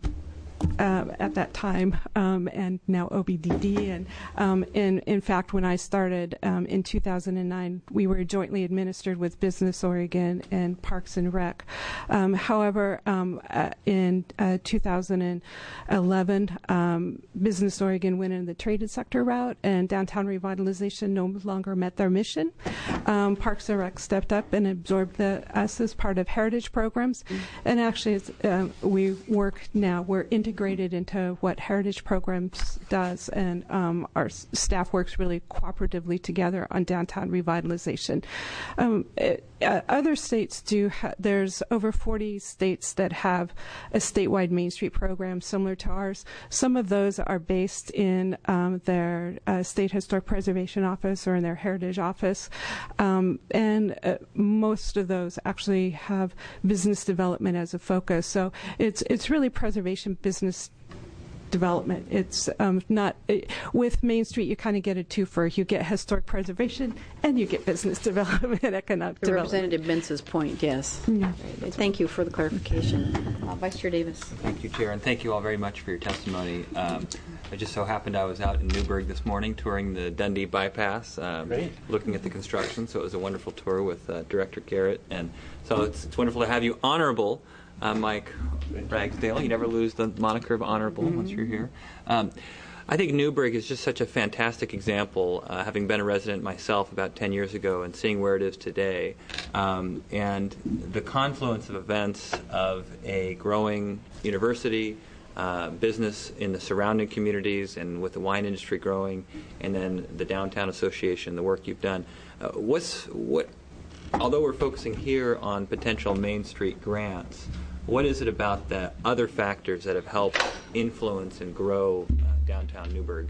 Uh, at that time, um, and now O B D D. And um, in, in fact, when I started um, in two thousand nine, we were jointly administered with Business Oregon and Parks and Rec. Um, however, um, uh, in uh, two thousand eleven, um, Business Oregon went in the traded sector route, and downtown revitalization no longer met their mission. Um, Parks and Rec stepped up and absorbed the, us as part of heritage programs, mm-hmm. and actually, it's, uh, we work now. We're integrated into what Heritage Programs does, and um, our s- staff works really cooperatively together on downtown revitalization. Um, it, uh, other states do, ha- there's over forty states that have a statewide Main Street program similar to ours. Some of those are based in um, their uh, State Historic Preservation Office or in their Heritage Office, um, and uh, most of those actually have business development as a focus. So it's it's really preservation business development. It's um, not it, with Main Street. You kind of get a twofer. You get historic preservation and you get business development, economic to development. Representative Bentz's point, yes. Yeah. Thank you for the clarification, uh, Vice Chair Davis. Thank you, Chair, and thank you all very much for your testimony. Um, it just so happened I was out in Newburgh this morning touring the Dundee bypass, um, looking at the construction. So it was a wonderful tour with uh, Director Garrett, and so it's, it's wonderful to have you, Honorable Uh, Mike Ragsdale. You never lose the moniker of honorable mm-hmm. once you're here. Um, I think Newburgh is just such a fantastic example, uh, having been a resident myself about ten years ago and seeing where it is today. Um, and the confluence of events of a growing university, uh, business in the surrounding communities, and with the wine industry growing, and then the Downtown Association, the work you've done. Uh, what's what? Although we're focusing here on potential Main Street grants, what is it about the other factors that have helped influence and grow uh, downtown Newburgh?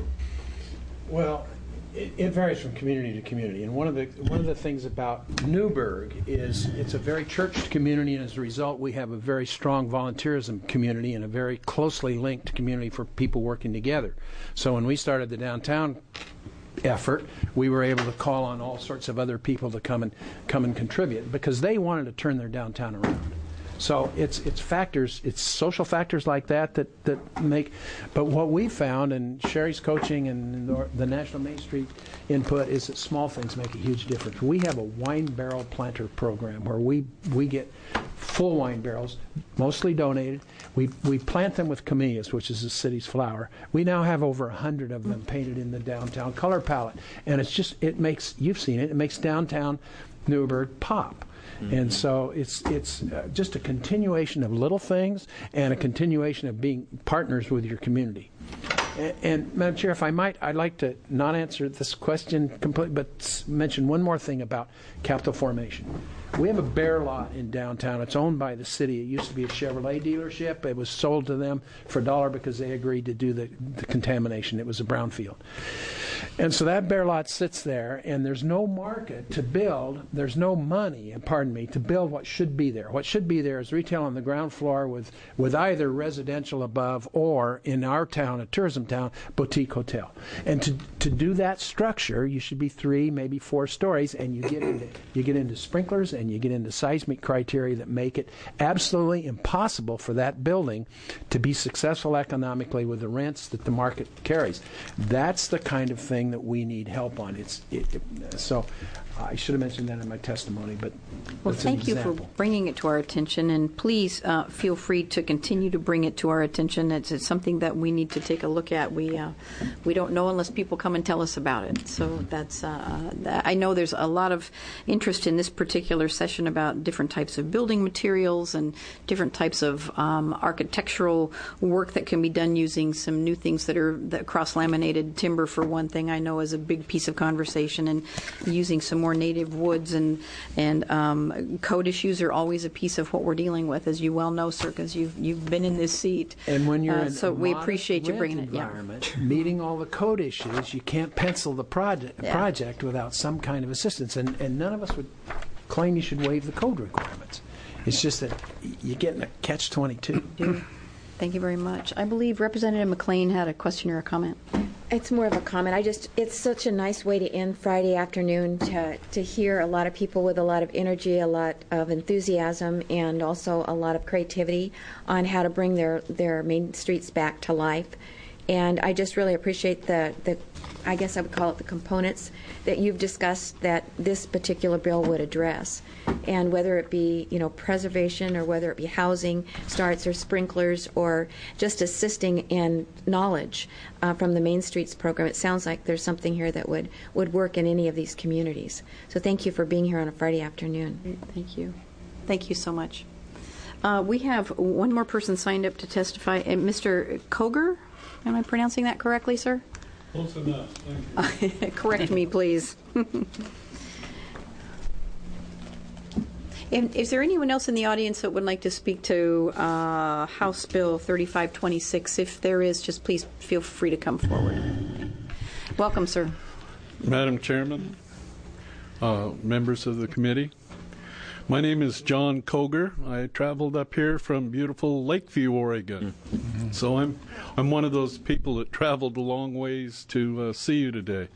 Well, it, it varies from community to community, and one of the one of the things about Newburgh is it's a very churched community, and as a result, we have a very strong volunteerism community and a very closely linked community for people working together. So when we started the downtown effort, we were able to call on all sorts of other people to come and come and contribute because they wanted to turn their downtown around. So it's it's factors, it's social factors like that that, that make. But what we found, and Sherry's coaching and the, the National Main Street input, is that small things make a huge difference. We have a wine barrel planter program where we we get full wine barrels, mostly donated. We we plant them with camellias, which is the city's flower. We now have over a hundred of them painted in the downtown color palette, and it's just it makes you've seen it. It makes downtown Newburgh pop. Mm-hmm. And so it's it's uh, just a continuation of little things and a continuation of being partners with your community. And, and Madam Chair, if I might, I'd like to not answer this question completely, but s- mention one more thing about capital formation. We have a bear lot in downtown. It's owned by the city. It used to be a Chevrolet dealership. It was sold to them for a dollar because they agreed to do the, the contamination. It was a brownfield. And so that bear lot sits there, and there's no market to build. There's no money, pardon me, to build what should be there. What should be there is retail on the ground floor with, with either residential above or, in our town, a tourism town, boutique hotel. And to to do that structure, you should be three, maybe four stories, and you get into you get into sprinklers and you get into seismic criteria that make it absolutely impossible for that building to be successful economically with the rents that the market carries. That's the kind of thing that we need help on. It's it, it, so I should have mentioned that in my testimony, but Well, that's an thank you for example. bringing it to our attention, and please uh, feel free to continue to bring it to our attention. It's, it's something that we need to take a look at. We uh, we don't know unless people come and tell us about it. So that's uh, that, I know there's a lot of interest in this particular session about different types of building materials and different types of um, architectural work that can be done using some new things that are that cross-laminated timber, for one thing, I know is a big piece of conversation, and using some more native woods and and um, code issues are always a piece of what we're dealing with, as you well know, sir, because you've you've been in this seat. And when you're uh, in so a we modest appreciate you rent bringing it. Yeah. environment, meeting all the code issues, you can't pencil the project Yeah. project without some kind of assistance. And and none of us would claim you should waive the code requirements. It's just that you get in a catch twenty-two. Thank you very much. I believe Representative McLean had a question or a comment. It's more of a comment. I just, it's such a nice way to end Friday afternoon to, to hear a lot of people with a lot of energy, a lot of enthusiasm, and also a lot of creativity on how to bring their, their main streets back to life. And I just really appreciate the, the, I guess I would call it the components that you've discussed that this particular bill would address. And whether it be, you know, preservation, or whether it be housing starts or sprinklers, or just assisting in knowledge uh, from the Main Streets program, it sounds like there's something here that would, would work in any of these communities. So thank you for being here on a Friday afternoon. Thank you. Thank you so much. Uh, we have one more person signed up to testify. Uh, Mister Koger, am I pronouncing that correctly, sir? Close enough. Thank you. Correct me, please. And is there anyone else in the audience that would like to speak to uh, House Bill thirty-five twenty-six? If there is, just please feel free to come forward. Welcome, sir. Madam Chairman, uh, members of the committee, my name is John Koger. I traveled up here from beautiful Lakeview, Oregon. Mm-hmm. So I'm I'm one of those people that traveled a long ways to uh, see you today.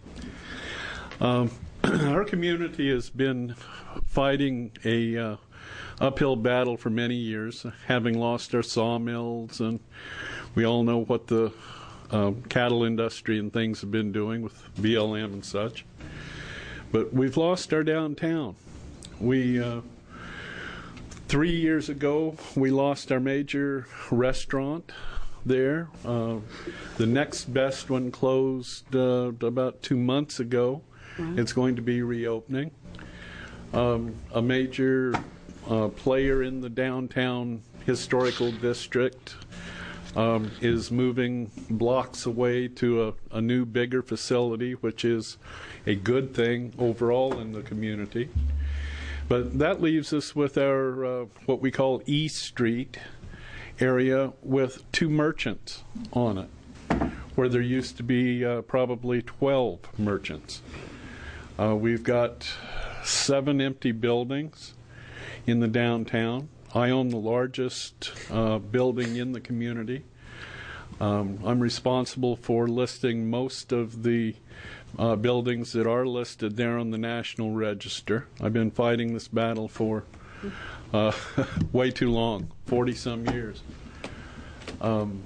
Um, our community has been fighting a uh, uphill battle for many years, having lost our sawmills, and we all know what the uh, cattle industry and things have been doing with B L M and such. But we've lost our downtown. We uh, three years ago we lost our major restaurant there. Uh, the next best one closed uh, about two months ago. Mm-hmm. It's going to be reopening. Um, a major uh, player in the downtown historical district um, is moving blocks away to a, a new, bigger facility, which is a good thing overall in the community. But that leaves us with our uh, what we call East Street area with two merchants on it, where there used to be uh, probably twelve merchants. Uh, we've got seven empty buildings in the downtown. I own the largest uh, building in the community. Um, I'm responsible for listing most of the uh, buildings that are listed there on the National Register. I've been fighting this battle for uh, way too long, forty-some years. Um,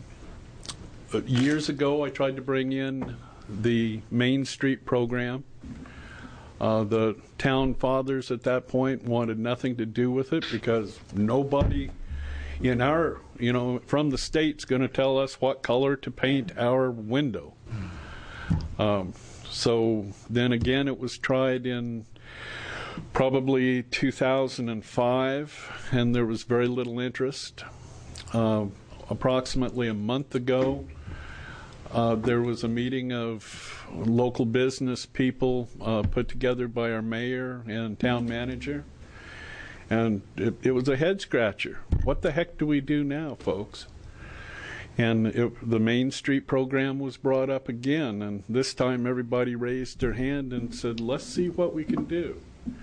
years ago, I tried to bring in the Main Street program. Uh, the town fathers at that point wanted nothing to do with it because nobody in our, you know, from the state's going to tell us what color to paint our window. Um, so then again, it was tried in probably two thousand five, and there was very little interest. Uh, approximately a month ago, Uh, there was a meeting of local business people uh, put together by our mayor and town manager, and it, it was a head scratcher. What the heck do we do now, folks? And it, the Main Street program was brought up again, and this time everybody raised their hand and said, let's see what we can do.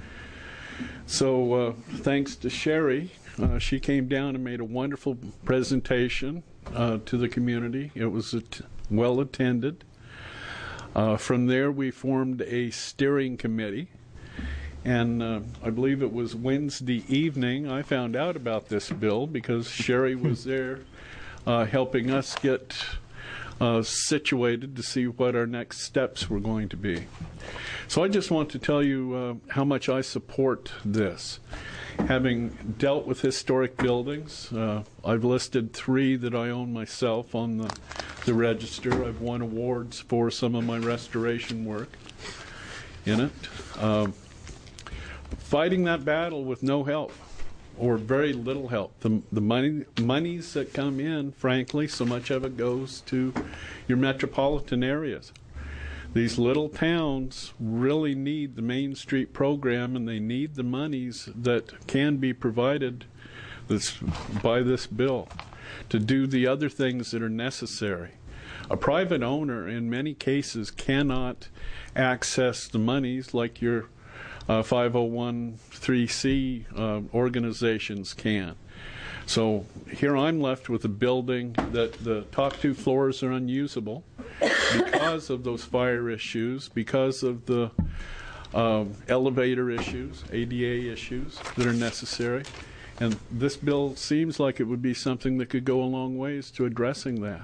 So uh, thanks to Sherry, uh, she came down and made a wonderful presentation uh, to the community. It was a t- well attended. Uh, from there, we formed a steering committee, and uh, I believe it was Wednesday evening I found out about this bill because Sherry was there uh, helping us get uh, situated to see what our next steps were going to be. So I just want to tell you uh, how much I support this. Having dealt with historic buildings, uh, I've listed three that I own myself on the, the register. I've won awards for some of my restoration work in it. Uh, fighting that battle with no help, or very little help. The, the money, monies that come in, frankly, so much of it goes to your metropolitan areas. These little towns really need the Main Street program, and they need the monies that can be provided this, by this bill to do the other things that are necessary. A private owner, in many cases, cannot access the monies like your uh, five oh one three C uh, organizations can. So here I'm left with a building that the top two floors are unusable because of those fire issues, because of the uh, elevator issues, A D A issues that are necessary. And this bill seems like it would be something that could go a long ways to addressing that.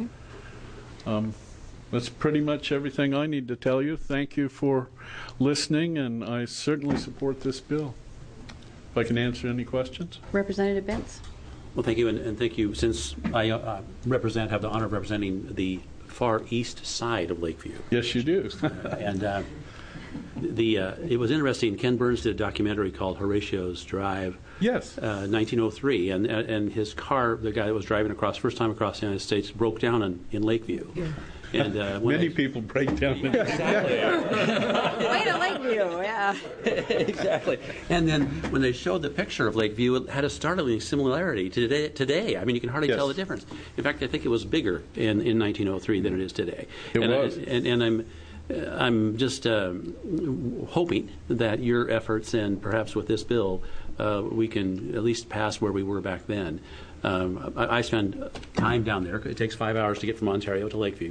Um, that's pretty much everything I need to tell you. Thank you for listening, and I certainly support this bill. If I can answer any questions. Representative Bentz. Well, thank you, and, and thank you. Since I uh, represent, have the honor of representing the far east side of Lakeview. Yes, you do. and uh, the uh, it was interesting. Ken Burns did a documentary called Horatio's Drive. Yes. Uh, nineteen oh three, and and his car, the guy that was driving across, first time across the United States, broke down in, in Lakeview. Yeah. And uh, many I, people break down. In exactly. Way to Lakeview, yeah. Exactly. And then when they showed the picture of Lakeview, it had a startling similarity to today. Today, I mean, you can hardly yes. tell the difference. In fact, I think it was bigger in, in nineteen oh three than it is today. It and was. I, and, and I'm. I'm just um, hoping that your efforts and perhaps with this bill, uh, we can at least pass where we were back then. Um, I, I spend time down there. It takes five hours to get from Ontario to Lakeview,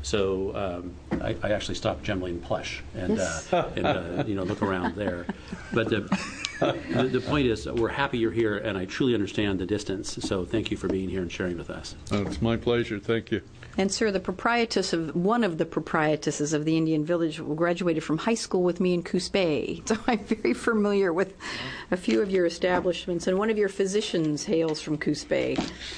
so um, I, I actually stop generally in Plush and, uh, and uh, you know look around there. But the, the the point is, we're happy you're here, and I truly understand the distance. So thank you for being here and sharing with us. Oh, it's my pleasure. Thank you. And, sir, the proprietress of one of the proprietesses of the Indian Village graduated from high school with me in Coos Bay. So I'm very familiar with a few of your establishments, and one of your physicians hails from Coos Bay.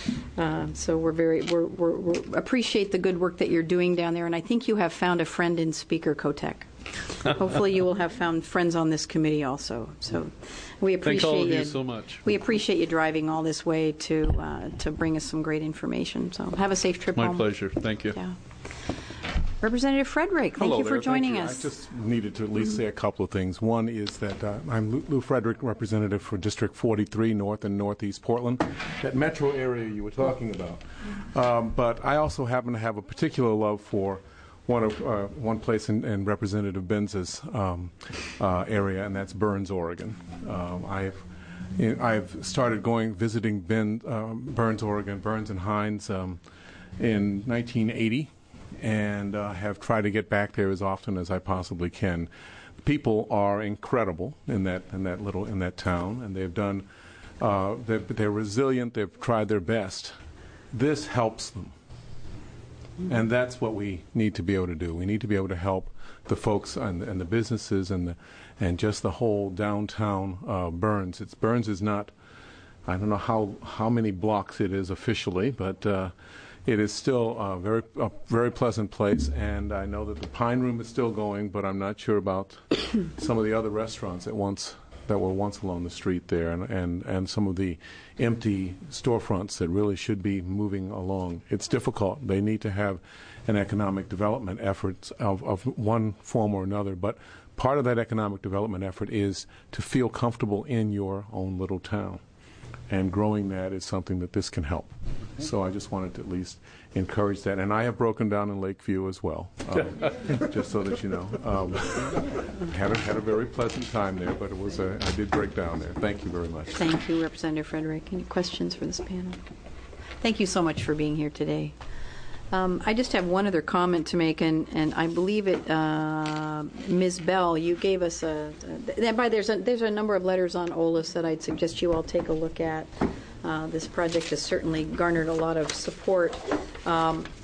Uh, so we're very we're, we're, we appreciate the good work that you're doing down there, and I think you have found a friend in Speaker Kotek. Hopefully, you will have found friends on this committee also. So we appreciate Thank all of you you so much. We appreciate you driving all this way to uh, to bring us some great information. So have a safe trip My home. My pleasure. Thank you. Yeah. Representative Frederick, thank Hello you for there. joining Thank you. us. I just needed to at least say a couple of things. One is that uh, I'm Lou, Lou Frederick, representative for District forty-three, North and Northeast Portland, that metro area you were talking about. Um, but I also happen to have a particular love for one of uh, one place in, in Representative Benz's um, uh, area, and that's Burns, Oregon. Um, I've you know, I've started going visiting Ben, um, Burns, Oregon, Burns and Hines um, in nineteen eighty. And uh, have tried to get back there as often as I possibly can. The people are incredible in that in that little in that town, and they've done. Uh, they're, they're resilient. They've tried their best. This helps them, and that's what we need to be able to do. We need to be able to help the folks and, and the businesses and the and just the whole downtown uh, Burns. It's Burns is not. I don't know how how many blocks it is officially, but. Uh, It is still a very, a very pleasant place, and I know that the Pine Room is still going, but I'm not sure about some of the other restaurants that once that were once along the street there, and, and, and some of the empty storefronts that really should be moving along. It's difficult. They need to have an economic development effort of, of one form or another, but part of that economic development effort is to feel comfortable in your own little town. And growing that is something that this can help. So I just wanted to at least encourage that. And I have broken down in Lakeview as well, um, just so that you know. Um, had, a, had a very pleasant time there, but it was a, I did break down there. Thank you very much. Thank you, Representative Frederick. Any questions for this panel? Thank you so much for being here today. Um, I just have one other comment to make, and, and I believe it, uh, Miz Bell, you gave us a, a by there's a there's a number of letters on O L I S that I'd suggest you all take a look at. Uh, this project has certainly garnered a lot of support. Um,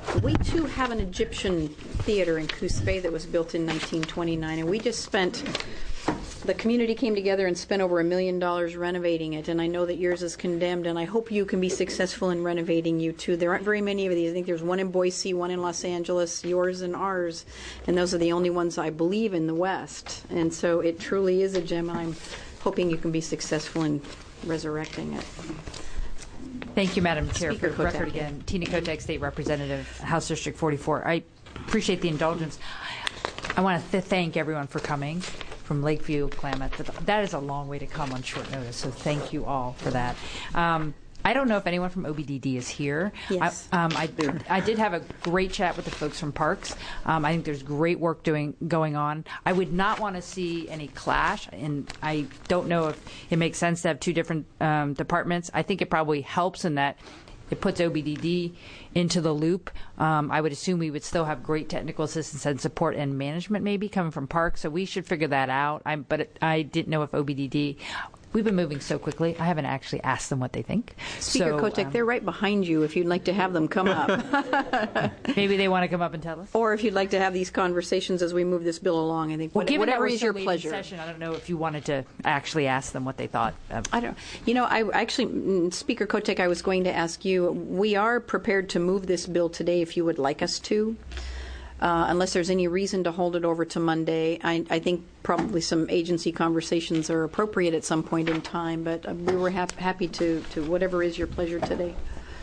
we too have an Egyptian theater in Coos Bay that was built in nineteen twenty-nine, and we just spent, the community came together and spent over a million dollars renovating it, and I know that yours is condemned, and I hope you can be successful in renovating you too. There aren't very many of these. I think there's one in Boise, one in Los Angeles, yours and ours, and those are the only ones I believe in the West. And so it truly is a gem, and I'm hoping you can be successful in resurrecting it. Thank you, Madam Chair. Speaker For the Kotek. record again, Tina Kotek, State Representative, House District forty-four. I appreciate the indulgence. I want to th- thank everyone for coming from Lakeview, Klamath. That is a long way to come on short notice, so thank you all for that. Um, I don't know if anyone from O B D D is here. Yes. I, um, I, I did have a great chat with the folks from Parks. Um, I think there's great work doing going on. I would not want to see any clash, and I don't know if it makes sense to have two different um, departments. I think it probably helps in that it puts O B D D into the loop. Um, I would assume we would still have great technical assistance and support and management maybe coming from Parks, so we should figure that out. I, but it, I didn't know if O B D D... We've been moving so quickly, I haven't actually asked them what they think. Speaker so, Kotek, um, they're right behind you if you'd like to have them come up. Maybe they want to come up and tell us. Or if you'd like to have these conversations as we move this bill along. I think Well, what- given whatever that we're is so your late in pleasure. session, I don't know if you wanted to actually ask them what they thought. Of. I don't. You know, I actually, mm, Speaker Kotek, I was going to ask you. We are prepared to move this bill today if you would like us to. Uh, unless there's any reason to hold it over to Monday. I, I think probably some agency conversations are appropriate at some point in time, but uh, we were hap- happy to, to whatever is your pleasure today.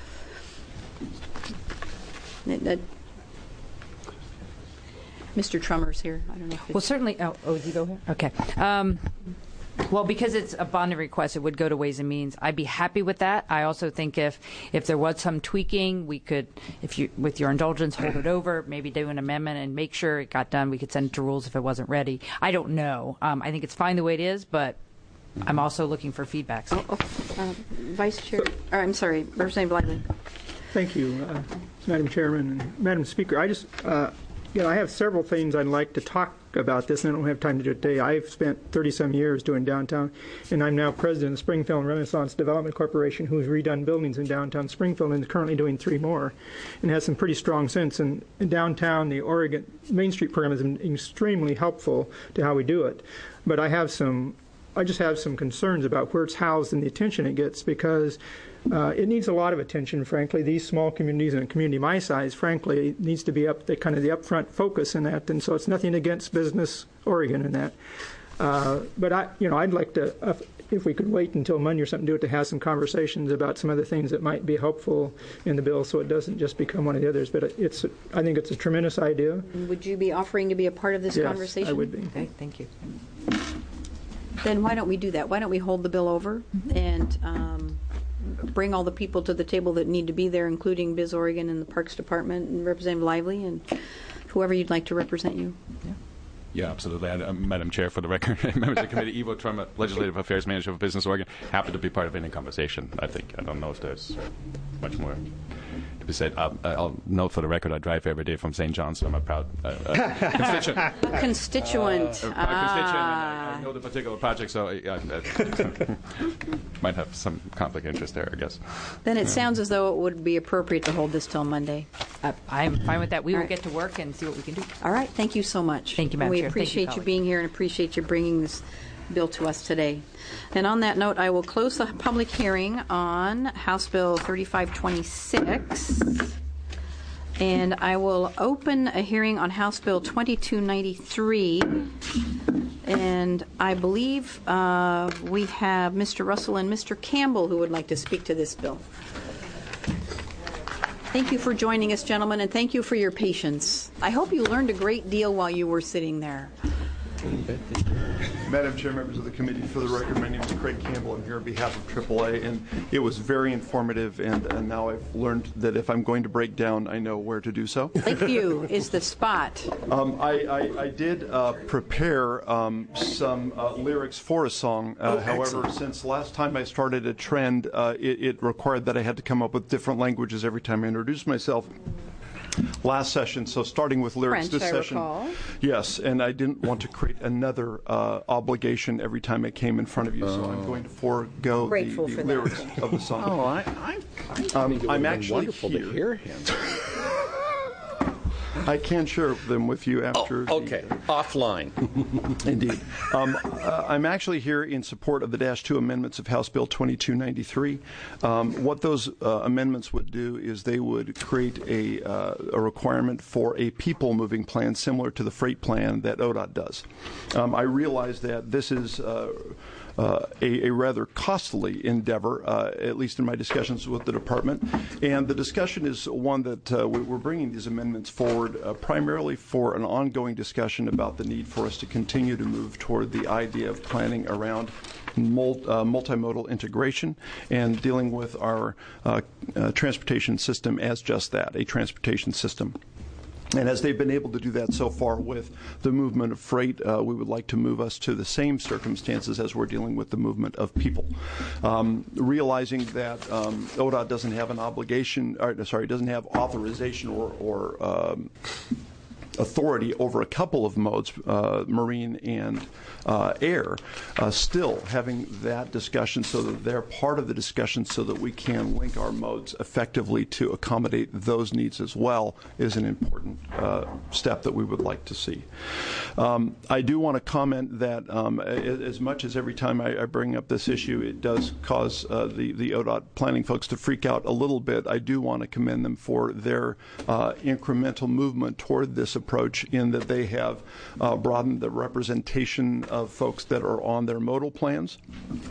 That- that- Mister Trummer's here. I don't know if Well, certainly. Oh, oh, did you go here? Okay. Um, well, because it's a bonding request, it would go to Ways and Means. I'd be happy with that. I also think if if there was some tweaking, we could, if you, with your indulgence, hold it over, maybe do an amendment and make sure it got done. We could send it to Rules if it wasn't ready. I don't know. Um, I think it's fine the way it is, but I'm also looking for feedback. So. Oh, oh, uh, Vice Chair. Or, I'm sorry, Representative Lively. Thank you, uh, Madam Chairman and Madam Speaker. I just, uh, you know, I have several things I'd like to talk about this, and I don't have time to do it today. I've spent thirty-some years doing downtown, and I'm now president of Springfield Renaissance Development Corporation, who's redone buildings in downtown Springfield and is currently doing three more, and has some pretty strong sense. And in downtown, the Oregon Main Street program has been extremely helpful to how we do it. But I have some, I just have some concerns about where it's housed and the attention it gets, because Uh, it needs a lot of attention, frankly. These small communities and a community my size, frankly, it needs to be up the kind of the upfront focus in that. And so it's nothing against Business Oregon in that. Uh, but I, you know, I'd like to, uh, if we could wait until Monday or something, do it to have some conversations about some other things that might be helpful in the bill, so it doesn't just become one of the others. But it's, I think it's a tremendous idea. Would you be offering to be a part of this Yes, conversation? I would be. Okay, thank you. Then why don't we do that? Why don't we hold the bill over and um, bring all the people to the table that need to be there, including Biz Oregon and the Parks Department and Representative Lively and whoever you'd like to represent you. Yeah. Yeah, absolutely. And, uh, Madam Chair, for the record, members of the committee, Evo Trummer, Legislative Affairs Manager for Business Oregon, happy to be part of any conversation. I think I don't know if there's much more to be said. Uh, I'll note for the record, I drive every day from Saint John's, so I'm a proud uh, uh, constituent. A constituent. Uh, a proud constituent. And I, I know the particular project, so I, uh, might have some conflict of interest there, I guess. Then it sounds as though it would be appropriate to hold this till Monday. Uh, I'm fine with that. We All will right. get to work and see what we can do. All right. Thank you so much. Thank you, Madam We Chair. Thank you, appreciate you, colleagues. being here and appreciate you bringing this bill to us today. And on that note, I will close the public hearing on House Bill thirty-five twenty-six. And I will open a hearing on House Bill twenty-two ninety-three. And I believe uh, we have Mister Russell and Mister Campbell who would like to speak to this bill. Thank you for joining us, gentlemen, and thank you for your patience. I hope you learned a great deal while you were sitting there. Madam Chair, members of the committee, for the record, my name is Craig Campbell. I'm here on behalf of triple A, and it was very informative, and, and now I've learned that if I'm going to break down, I know where to do so. Lakeview is the spot. Um, I, I, I did uh, prepare um, some uh, lyrics for a song. Uh, Oh, however, excellent. since last time I started a trend, uh, it, it required that I had to come up with different languages every time I introduced myself. Last session, so starting with lyrics French, this I session. recall. Yes, and I didn't want to create another uh, obligation every time I came in front of you, so I'm going to forego the, Grateful the for that. lyrics of the song. Oh, I, I, I Um, think it would I'm have been actually wonderful here. to hear him. I can share them with you after. Oh, okay, the, offline. Indeed. Um, uh, I'm actually here in support of the Dash two amendments of House Bill twenty-two ninety-three. Um, what those uh, amendments would do is they would create a, uh, a requirement for a people moving plan similar to the freight plan that O D O T does. Um, I realize that this is uh, Uh, a, a rather costly endeavor, uh, at least in my discussions with the department. And the discussion is one that uh, we, we're bringing these amendments forward uh, primarily for an ongoing discussion about the need for us to continue to move toward the idea of planning around mul- uh, multimodal integration and dealing with our uh, uh, transportation system as just that, a transportation system. And as they've been able to do that so far with the movement of freight, uh, we would like to move us to the same circumstances as we're dealing with the movement of people. Um, realizing that um, O D O T doesn't have an obligation, or, sorry, doesn't have authorization or, or um, authority over a couple of modes, uh, marine and uh, air, uh, still having that discussion so that they're part of the discussion so that we can link our modes effectively to accommodate those needs as well is an important uh, step that we would like to see. Um, I do want to comment that um, as much as every time I, I bring up this issue, it does cause uh, the, the O D O T planning folks to freak out a little bit, I do want to commend them for their uh, incremental movement toward this approach in that they have uh, broadened the representation of folks that are on their modal plans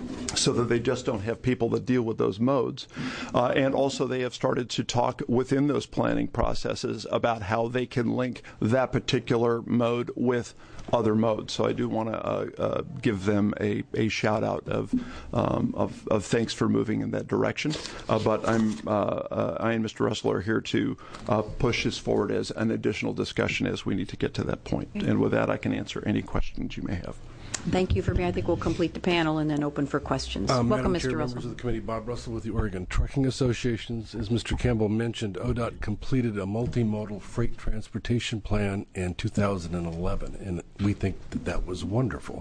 so that they just don't have people that deal with those modes. Uh, and also they have started to talk within those planning processes about how they can link that particular mode with other modes. So I do want to uh, uh, give them a, a shout out of, um, of of thanks for moving in that direction. Uh, but I'm uh, uh, I and Mister Russell are here to uh, push this forward as an additional discussion as we need to get to that point. And with that, I can answer any questions you may have. Thank you for me. I think we'll complete the panel and then open for questions. Um, Welcome, Madam Mister Chair, Russell. members of the committee, Bob Russell with the Oregon Trucking Associations. As Mister Campbell mentioned, O D O T completed a multimodal freight transportation plan in two thousand eleven, and we think that that was wonderful.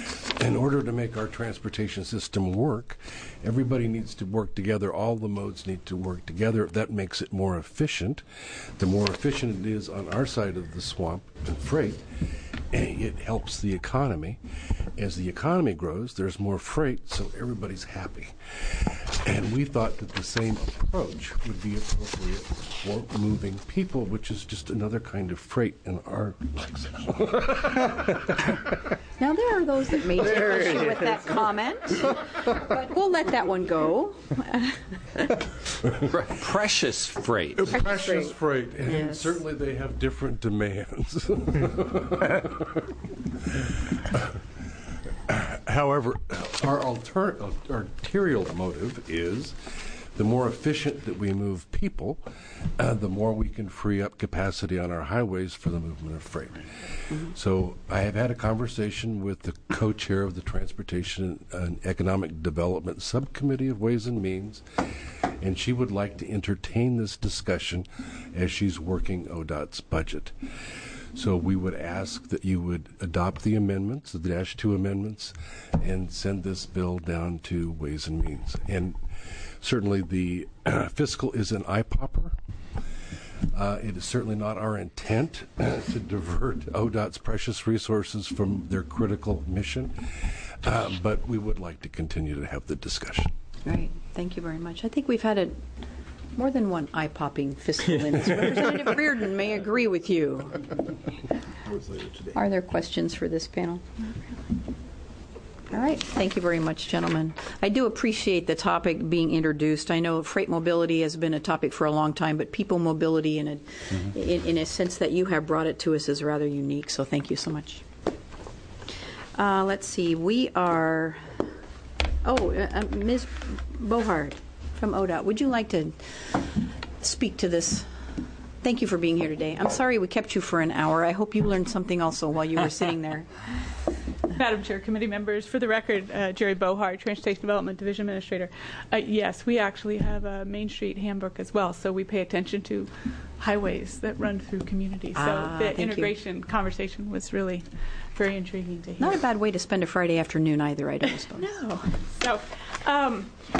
In order to make our transportation system work, everybody needs to work together. All the modes need to work together. That makes it more efficient. The more efficient it is on our side of the swamp in freight, it helps the economy. As the economy grows, there's more freight, so everybody's happy. And we thought that the same approach would be appropriate for moving people, which is just another kind of freight in our lexicon. Now, there are those that may take issue with that comment, but we'll let that one go. Precious freight. Precious, Precious freight, freight. and Yes. certainly they have different demands. However, our alter- arterial motive is the more efficient that we move people, uh, the more we can free up capacity on our highways for the movement of freight. Mm-hmm. So I have had a conversation with the co-chair of the Transportation and Economic Development Subcommittee of Ways and Means, and she would like to entertain this discussion as she's working O D O T's budget. So we would ask that you would adopt the amendments, the Dash two amendments, and send this bill down to Ways and Means. And certainly the uh, fiscal is an eye popper. Uh, it is certainly not our intent uh, to divert O D O T's precious resources from their critical mission, uh, but we would like to continue to have the discussion. Right. Thank you very much. I think we've had a more than one eye-popping fiscal in this. Representative Reardon may agree with you. Are there questions for this panel? All right. Thank you very much, gentlemen. I do appreciate the topic being introduced. I know freight mobility has been a topic for a long time, but people mobility in a, mm-hmm. in, in a sense that you have brought it to us is rather unique, so thank you so much. Uh, let's see. We are... Oh, uh, Miz Bohard from O D O T, would you like to speak to this? Thank you for being here today. I'm sorry we kept you for an hour. I hope you learned something also while you were sitting there. Madam Chair, committee members, for the record, uh, Jerry Bohart, Transportation Development Division Administrator. Uh, yes, we actually have a Main Street handbook as well, so we pay attention to highways that run through communities. So ah, the integration you. conversation was really very intriguing to hear. Not a bad way to spend a Friday afternoon either, I don't suppose. No. So, um,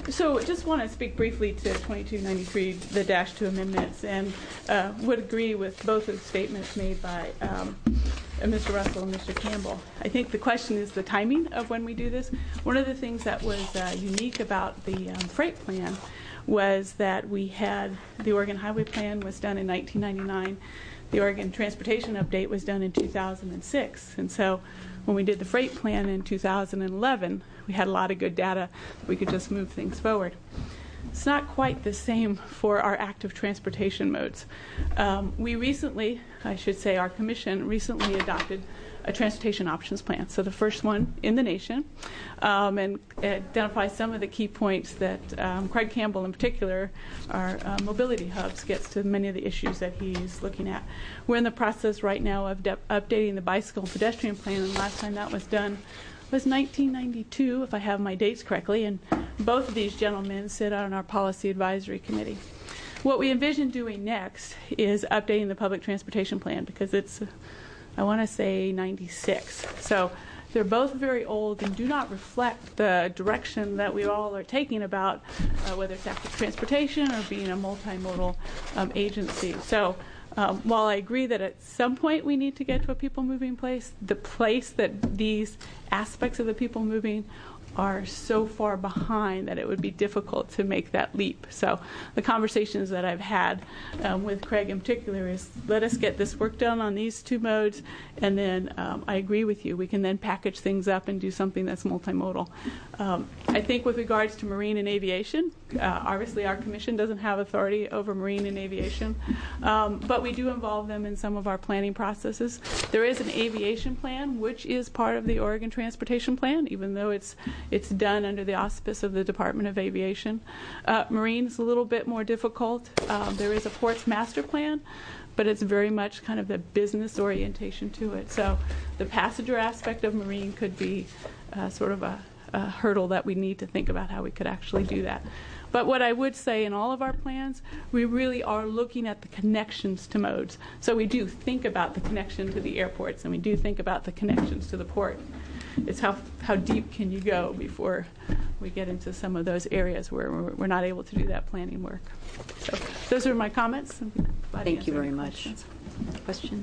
So just want to speak briefly to twenty-two ninety-three, the dash two amendments, and uh, would agree with both of the statements made by um, Mister Russell and Mister Campbell. I think the question is the timing of when we do this. One of the things that was uh, unique about the um, freight plan was that we had the Oregon Highway Plan was done in nineteen ninety-nine. The Oregon Transportation Update was done in two thousand six. And so when we did the freight plan in two thousand eleven, we had a lot of good data. We could just move things forward. It's not quite the same for our active transportation modes. Um, we recently, I should say our commission recently adopted a transportation options plan. So the first one in the nation, um, and identifies some of the key points that um, Craig Campbell in particular, our uh, mobility hubs, gets to many of the issues that he's looking at. We're in the process right now of de- updating the bicycle and pedestrian plan, and the last time that was done was nineteen ninety-two, if I have my dates correctly, and both of these gentlemen sit on our policy advisory committee. What we envision doing next is updating the public transportation plan, because it's, I want to say, ninety-six. So they're both very old and do not reflect the direction that we all are taking about uh, whether it's active transportation or being a multimodal um, agency. So um, while I agree that at some point we need to get to a people moving place, the place that these aspects of the people moving are so far behind that it would be difficult to make that leap. So the conversations that I've had um, with Craig in particular is let us get this work done on these two modes, and then um, I agree with you. We can then package things up and do something that's multimodal. Um, I think with regards to marine and aviation, uh, obviously our commission doesn't have authority over marine and aviation, um, but we do involve them in some of our planning processes. There is an aviation plan, which is part of the Oregon Transportation Plan, even though it's It's done under the auspice of the Department of Aviation. Uh, Marine is a little bit more difficult. Um, there is a ports master plan, but it's very much kind of the business orientation to it. So the passenger aspect of Marine could be uh, sort of a, a hurdle that we need to think about how we could actually do that. But what I would say in all of our plans, we really are looking at the connections to modes. So we do think about the connection to the airports, and we do think about the connections to the port. It's how how deep can you go before we get into some of those areas where we're, we're not able to do that planning work. So those are my comments. Thank you very much. Questions?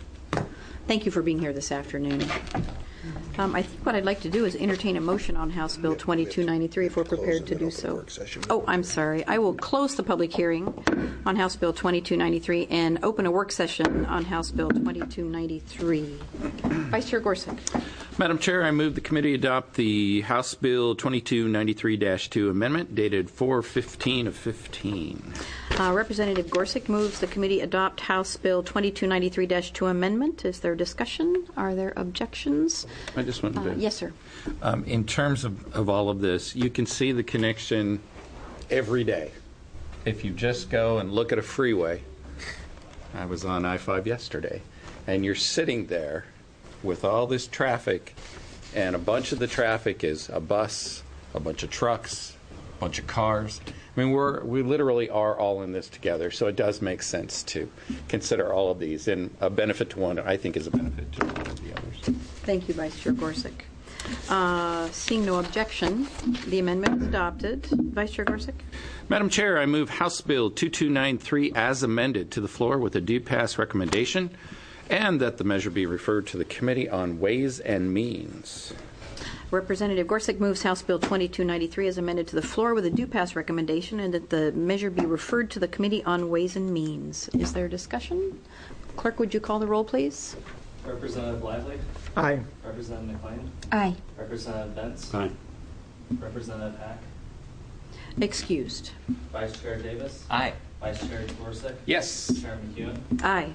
Thank you for being here this afternoon. Um, I think what I'd like to do is entertain a motion on House Bill twenty-two ninety-three if we're prepared to do so. Oh, I'm sorry. I will close the public hearing on House Bill twenty-two ninety-three and open a work session on House Bill twenty-two ninety-three. Vice Chair Gorsuch. Madam Chair, I move the committee adopt the House Bill twenty-two ninety-three dash two amendment dated four fifteen of fifteen. Uh, Representative Gorsuch moves the committee adopt House Bill twenty-two ninety-three dash two amendment. Is there discussion? Are there objections? I just wanted to. Uh, yes, sir. Um, in terms of, of all of this, you can see the connection every day. If you just go and look at a freeway, I was on I five yesterday, and you're sitting there with all this traffic, and a bunch of the traffic is a bus, a bunch of trucks, a bunch of cars. I mean, we're, we literally are all in this together, so it does make sense to consider all of these, and a benefit to one, I think, is a benefit to all of the others. Thank you, Vice Chair Gorsuch. Uh, seeing no objection, the amendment is adopted. Vice Chair Gorsuch. Madam Chair, I move House Bill twenty-two ninety-three as amended to the floor with a due pass recommendation, and that the measure be referred to the Committee on Ways and Means. Representative Gorsuch moves House Bill twenty-two ninety-three as amended to the floor with a due pass recommendation, and that the measure be referred to the Committee on Ways and Means. Is there discussion? Clerk, would you call the roll, please? Representative Lively? Aye. Representative McLean? Aye. Representative Bentz? Aye. Representative Hack? Excused. Vice Chair Davis? Aye. Vice Chair Gorsuch? Yes. Chair McEwen? Aye.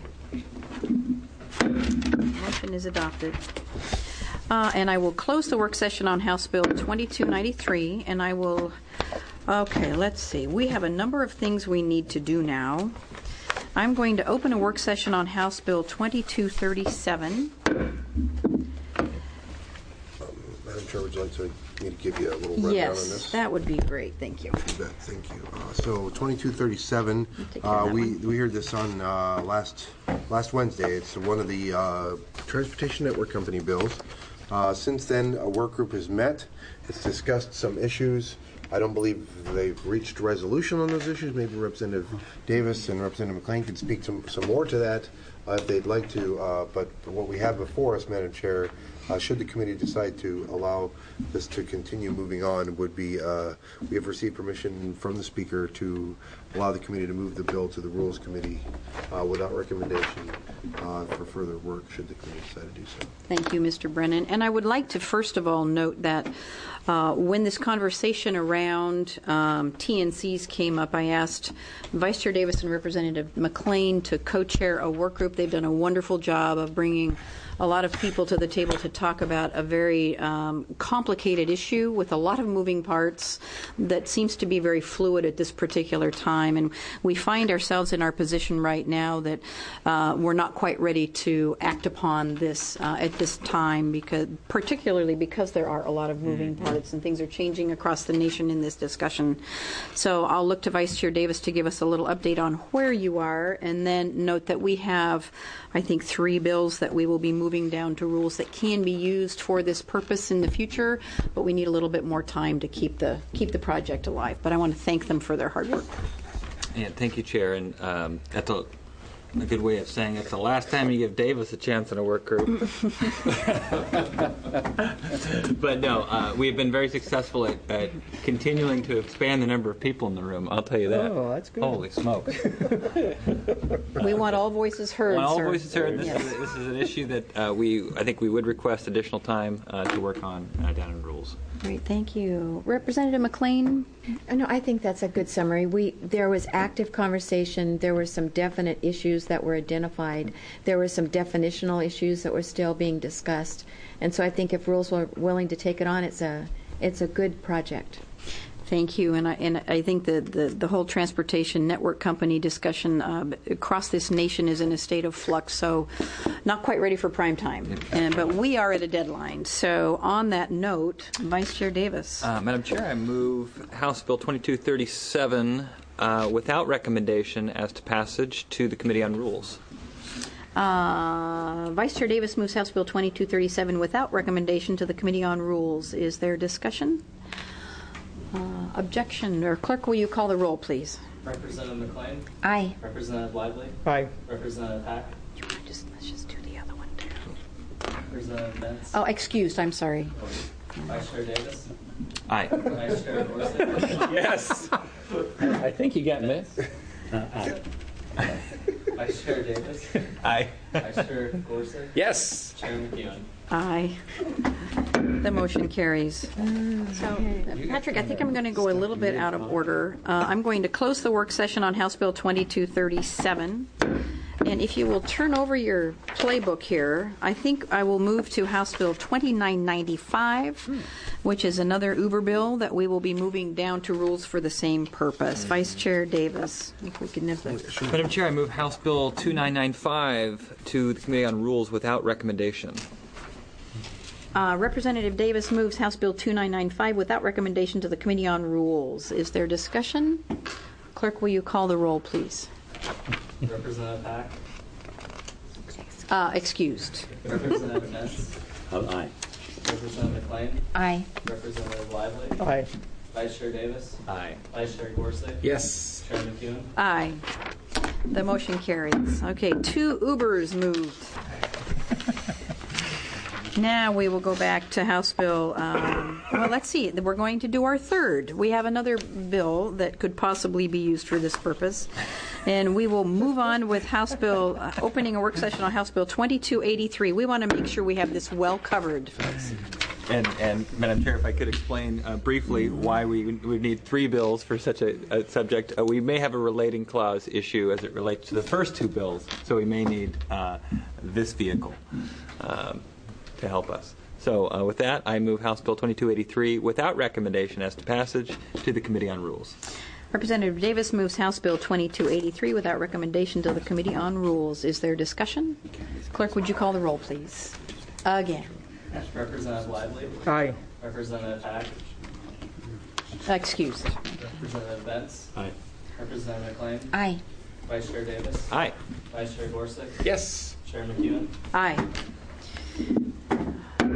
Motion is adopted. Uh, and I will close the work session on House Bill twenty-two ninety-three, and I will, okay, let's see. We have a number of things we need to do now. I'm going to open a work session on House Bill twenty-two thirty-seven. Um, Madam Chair, would you like to, me to give you a little rundown yes, on this? That would be great. Thank you. You bet. Thank you. Uh, so twenty-two thirty-seven, uh, we we heard this on uh, last last Wednesday. It's one of the uh, Transportation Network Company bills. Uh, since then, a work group has met. It's discussed some issues I don't believe they've reached resolution on those issues. Maybe Representative Davis and Representative McLean could speak some, some more to that uh, if they'd like to. Uh, but what we have before us, Madam Chair, uh, should the committee decide to allow this to continue moving on, would be uh, we have received permission from the Speaker to allow the committee to move the bill to the Rules Committee uh, without recommendation uh, for further work, should the committee decide to do so. Thank you, Mister Brennan. And I would like to first of all note that uh, when this conversation around um, T N Cs came up, I asked Vice Chair Davis and Representative McLean to co-chair a work group. They've done a wonderful job of bringing a lot of people to the table to talk about a very um, complicated issue with a lot of moving parts that seems to be very fluid at this particular time. And we find ourselves in our position right now that uh, we're not quite ready to act upon this uh, at this time, because particularly because there are a lot of moving parts and things are changing across the nation in this discussion. So I'll look to Vice Chair Davis to give us a little update on where you are, and then note that we have, I think, three bills that we will be moving down to rules that can be used for this purpose in the future, but we need a little bit more time to keep the keep the project alive. But I want to thank them for their hard work. Yeah, thank you, Chair. And um, that's a, a good way of saying it's the last time you give Davis a chance in a work group. But no, uh, we have been very successful at, at continuing to expand the number of people in the room. I'll tell you that. Oh, that's good. Holy smokes. We want all voices heard, Well, all sir. voices heard. This, Yes. is, this is an issue that uh, we, I think we would request additional time uh, to work on uh, down in rules. Great, thank you. Representative McLean? Uh, No, I think that's a good summary. We there was active conversation. There were some definite issues that were identified. There were some definitional issues that were still being discussed. And so I think if rules were willing to take it on, it's a it's a good project. Thank you, and I, and I think the, the, the whole transportation network company discussion uh, across this nation is in a state of flux, so not quite ready for prime time. And, but we are at a deadline. So on that note, Vice Chair Davis. Uh, Madam Chair, I move House Bill twenty-two thirty-seven uh, without recommendation as to passage to the Committee on Rules. Uh, Vice Chair Davis moves House Bill twenty-two thirty-seven without recommendation to the Committee on Rules. Is there discussion? Uh, objection, or clerk, will you call the roll, please? Representative McLean? Aye. Representative Lively? Aye. Representative Hack? You want to just, let's just do the other one, too. Representative Benz? Oh, excused, I'm sorry. Vice Chair Davis? Aye. Vice Chair Gorsuch? Yes. I think you got me. Uh, aye. Vice Chair Davis? Aye. Vice Chair Gorsuch? Yes. Chair McEwen? Aye. The motion carries. So, uh, Patrick, I think I'm going to go a little bit out of order. Uh, I'm going to close the work session on House Bill twenty-two thirty-seven. And if you will turn over your playbook here, I think I will move to House Bill twenty-nine ninety-five, which is another Uber bill that we will be moving down to rules for the same purpose. Vice Chair Davis, if we can nip it. Madam Chair, I move House Bill twenty-nine ninety-five to the Committee on Rules without recommendation. Uh, Representative Davis moves House Bill twenty-nine ninety-five without recommendation to the Committee on Rules. Is there discussion? Clerk, will you call the roll, please? Representative Hack? Uh, excused. Representative Benz? Oh, aye. Representative McLean? Aye. Representative Lively? Aye. Vice Chair Davis? Aye. Vice Chair Gorsuch? Yes. Chair McEwen? Aye. The motion carries. Okay, two Ubers moved. Now we will go back to House Bill, um, well, let's see, we're going to do our third. We have another bill that could possibly be used for this purpose. And we will move on with House Bill, uh, opening a work session on House Bill twenty-two eighty-three. We want to make sure we have this well covered. And, and Madam Chair, if I could explain uh, briefly why we we need three bills for such a, a subject. Uh, we may have a relating clause issue as it relates to the first two bills, so we may need uh, this vehicle um, to help us. So uh, with that, I move House Bill twenty-two eighty-three without recommendation as to passage to the Committee on Rules. Representative Davis moves House Bill twenty-two eighty-three without recommendation to the Committee on Rules. Is there discussion? Clerk, would you call the roll, please? Again. Representative Lively? Aye. Representative Hack? Excused. Representative Benz? Aye. Representative McLean? Aye. Vice Chair Davis? Aye. Vice Chair Gorsuch? Yes. Chair McEwen? Aye.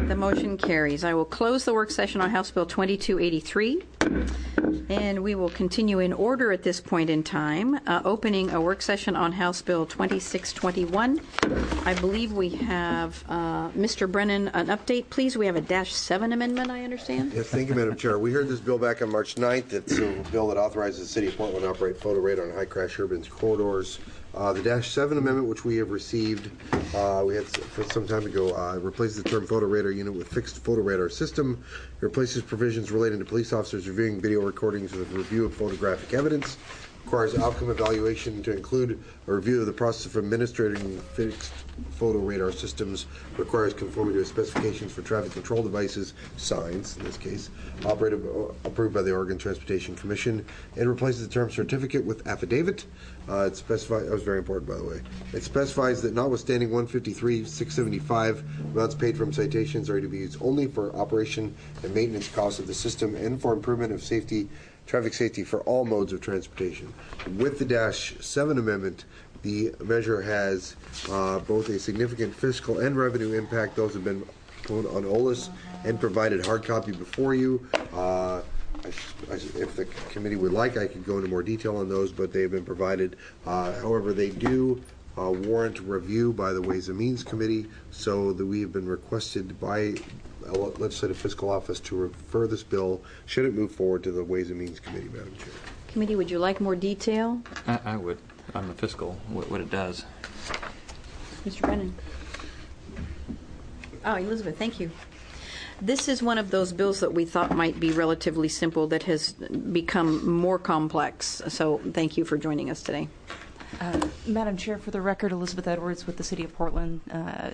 The motion carries. I will close the work session on House Bill twenty-two eighty-three, and we will continue in order at this point in time, uh, opening a work session on House Bill twenty-six twenty-one. I believe we have uh, Mister Brennan, an update, please. We have a dash seven amendment, I understand. Yes, thank you, Madam Chair. We heard this bill back on March ninth. It's a bill that authorizes the City of Portland to operate photo radar on high crash urban corridors. Uh, the Dash seven amendment, which we have received, uh, we had for some time ago, uh, replaces the term photo radar unit with fixed photo radar system. It replaces provisions relating to police officers reviewing video recordings with a review of photographic evidence. Requires outcome evaluation to include a review of the process of administrating fixed photo radar systems. Requires conformity to specifications for traffic control devices, signs in this case, operated approved by the Oregon Transportation Commission, and replaces the term certificate with affidavit. Uh, it specifies, that was very important, by the way. It specifies that notwithstanding one fifty-three six seventy-five, amounts paid from citations are to be used only for operation and maintenance costs of the system and for improvement of safety, traffic safety for all modes of transportation. With the Dash seven amendment, the measure has uh, both a significant fiscal and revenue impact. Those have been put on O L A S and provided hard copy before you. Uh, I, I, if the committee would like, I could go into more detail on those, but they've been provided. Uh, however, they do uh, warrant review by the Ways and Means Committee, so that we have been requested by Legislative Fiscal Office to refer this bill, should it move forward, to the Ways and Means Committee, Madam Chair. Committee, would you like more detail? I, I would, on the fiscal, what, what it does. Mister Brennan. Oh, Elizabeth, thank you. This is one of those bills that we thought might be relatively simple that has become more complex. So thank you for joining us today. Uh, Madam Chair, for the record, Elizabeth Edwards with the City of Portland. Uh,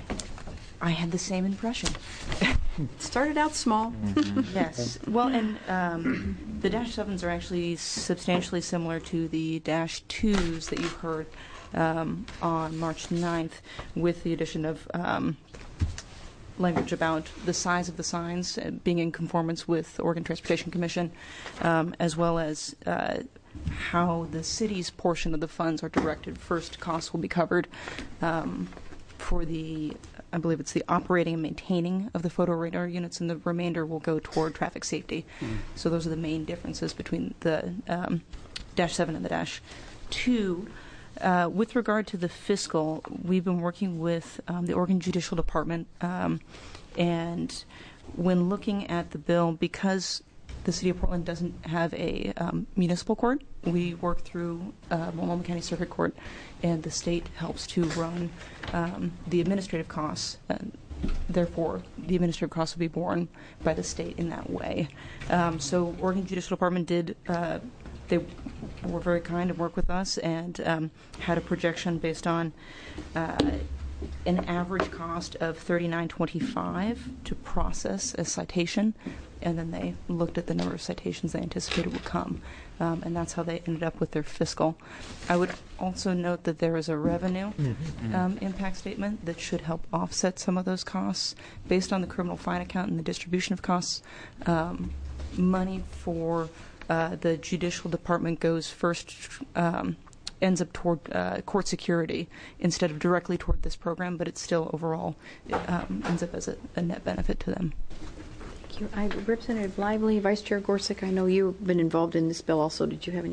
I had the same impression. Started out small. Mm-hmm. Yes. Well, and um, the Dash sevens are actually substantially similar to the Dash twos that you heard um, on March ninth, with the addition of um, language about the size of the signs uh, being in conformance with the Oregon Transportation Commission, um, as well as uh, how the city's portion of the funds are directed. First, costs will be covered um, for the, I believe it's the operating and maintaining of the photo radar units, and the remainder will go toward traffic safety. Mm. So those are the main differences between the um, Dash seven and the Dash two. Uh, with regard to the fiscal, we've been working with um, the Oregon Judicial Department, um, and when looking at the bill, because the City of Portland doesn't have a um, municipal court, we work through uh, Multnomah County Circuit Court, and the state helps to run um, the administrative costs. And therefore, the administrative costs will be borne by the state in that way. Um, so, Oregon Judicial Department did. Uh, They were very kind and worked with us, and um, had a projection based on uh, an average cost of thirty-nine twenty-five to process a citation, and then they looked at the number of citations they anticipated would come, um, and that's how they ended up with their fiscal. I would also note that there is a revenue mm-hmm. um, impact statement that should help offset some of those costs based on the criminal fine account and the distribution of costs. Um, money for Uh, the Judicial Department goes first, um, ends up toward uh, court security instead of directly toward this program, but it still overall um, ends up as a, a net benefit to them. Thank you. I, Representative Lively, Vice Chair Gorsuch, I know you've been involved in this bill also. Did you have any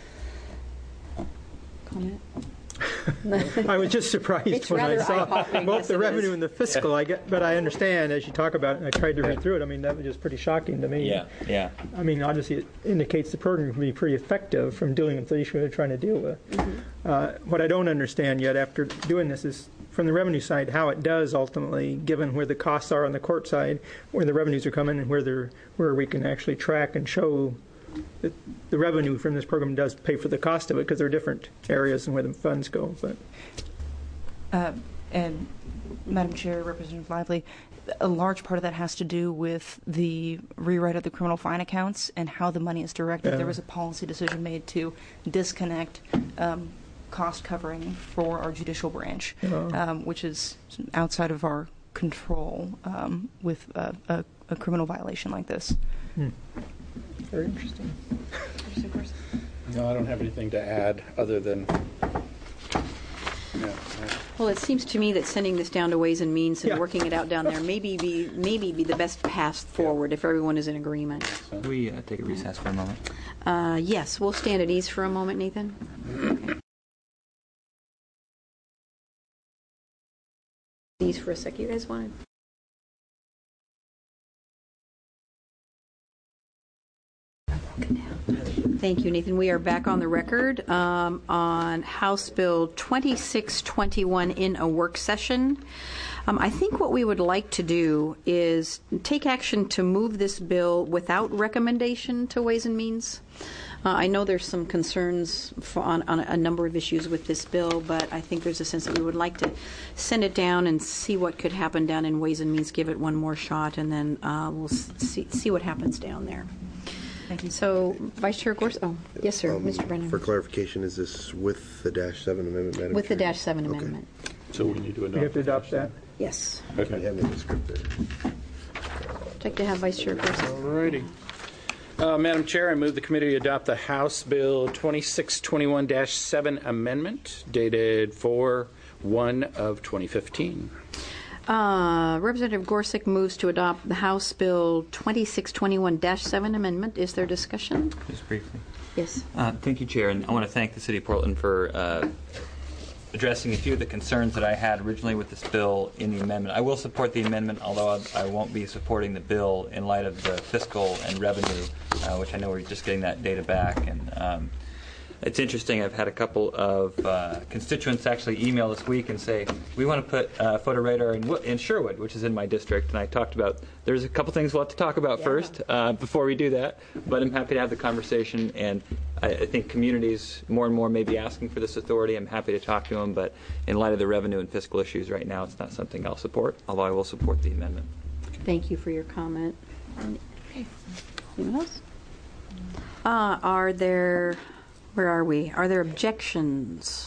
comment? I was just surprised It's when I rather saw eye-popping, both yes, the it revenue is. and the fiscal. I get, but I understand as you talk about it, and I tried to read through it. I mean, that was just pretty shocking to me. Yeah, yeah. I mean, obviously, it indicates the program can be pretty effective from dealing with the issue they're trying to deal with. Mm-hmm. Uh, what I don't understand yet after doing this is, from the revenue side, how it does ultimately, given where the costs are on the court side, where the revenues are coming, and where they're, where we can actually track and show that the revenue from this program does pay for the cost of it, because there are different areas and where the funds go. But uh, and Madam Chair, Representative Lively, a large part of that has to do with the rewrite of the criminal fine accounts and how the money is directed. Yeah. There was a policy decision made to disconnect um, cost covering for our judicial branch, Oh. um, which is outside of our control um, with a, a, a criminal violation like this. Hmm. Very interesting. No, I don't have anything to add other than Well, it seems to me that sending this down to Ways and Means and Yeah. working it out down there maybe be maybe be the best path forward if everyone is in agreement. Can we uh, take a recess for a moment? Uh, yes, we'll stand at ease for a moment, Nathan. Okay. Ease for a sec. You guys wanted? Thank you, Nathan. We are back on the record um, on House Bill twenty-six twenty-one in a work session. Um, I think what we would like to do is take action to move this bill without recommendation to Ways and Means. Uh, I know there's some concerns for, on, on a number of issues with this bill, but I think there's a sense that we would like to send it down and see what could happen down in Ways and Means, give it one more shot, and then uh, we'll see, see what happens down there. Thank you. So, Vice Chair Gorsuch, oh, yes, sir, Um, Mister Brennan. For clarification, is this with the dash seven amendment, Madam With the Chair? dash seven Okay. amendment. So we need to We adopt. have to adopt that. Yes. Okay. You have the script there. I'd like to have Vice Chair Gorsuch. All righty. Uh, Madam Chair, I move the committee to adopt the House Bill twenty-six twenty-one dash seven amendment dated four one of twenty fifteen. Uh, Representative Gorsuch moves to adopt the House Bill twenty-six twenty-one dash seven amendment. Is there discussion? Just briefly. Yes. Uh, thank you, Chair, and I want to thank the City of Portland for uh, addressing a few of the concerns that I had originally with this bill in the amendment. I will support the amendment, although I, I won't be supporting the bill in light of the fiscal and revenue, uh, which I know we're just getting that data back. And um, it's interesting, I've had a couple of uh, constituents actually email this week and say, we want to put uh, photo radar in, Wo- in Sherwood, which is in my district, and I talked about, there's a couple things we'll have to talk about Yeah. first uh, before we do that, but I'm happy to have the conversation, and I, I think communities more and more may be asking for this authority. I'm happy to talk to them, but in light of the revenue and fiscal issues right now, it's not something I'll support, although I will support the amendment. Thank you for your comment. Okay. Anyone else? Uh, are there, where are we? Are there objections?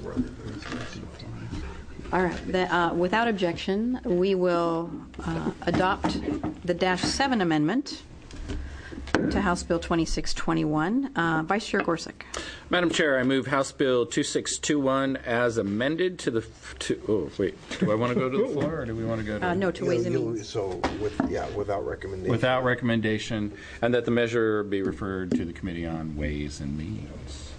All right. The, uh, without objection, we will uh, adopt the dash seven amendment to House Bill twenty-six twenty-one. Uh, Vice Chair Gorsuch. Madam Chair, I move House Bill twenty-six twenty-one as amended to the. To, oh, wait. Do I want to go to the floor or do we want to go to. Uh, no, to Ways and You'll- Means. So, with, yeah, without recommendation. Without recommendation, and that the measure be referred to the Committee on Ways and Means.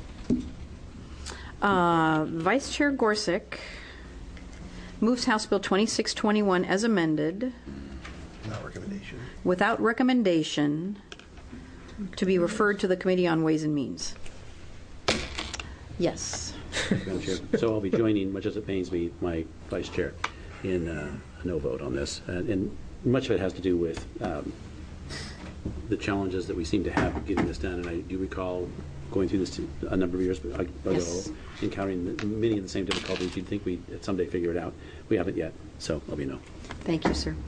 Uh, Vice Chair Gorsuch moves House Bill twenty-six twenty-one as amended Without recommendation. without recommendation to be referred to the Committee on Ways and Means. Yes. Madam Chair. So I'll be joining, much as it pains me, my vice chair in uh, a no vote on this. Uh, and much of it has to do with um, the challenges that we seem to have getting this done. And I do recall going through this a number of years ago, Yes. encountering many of the same difficulties. You'd think we'd someday figure it out. We haven't yet, so I'll be no. Thank you, sir.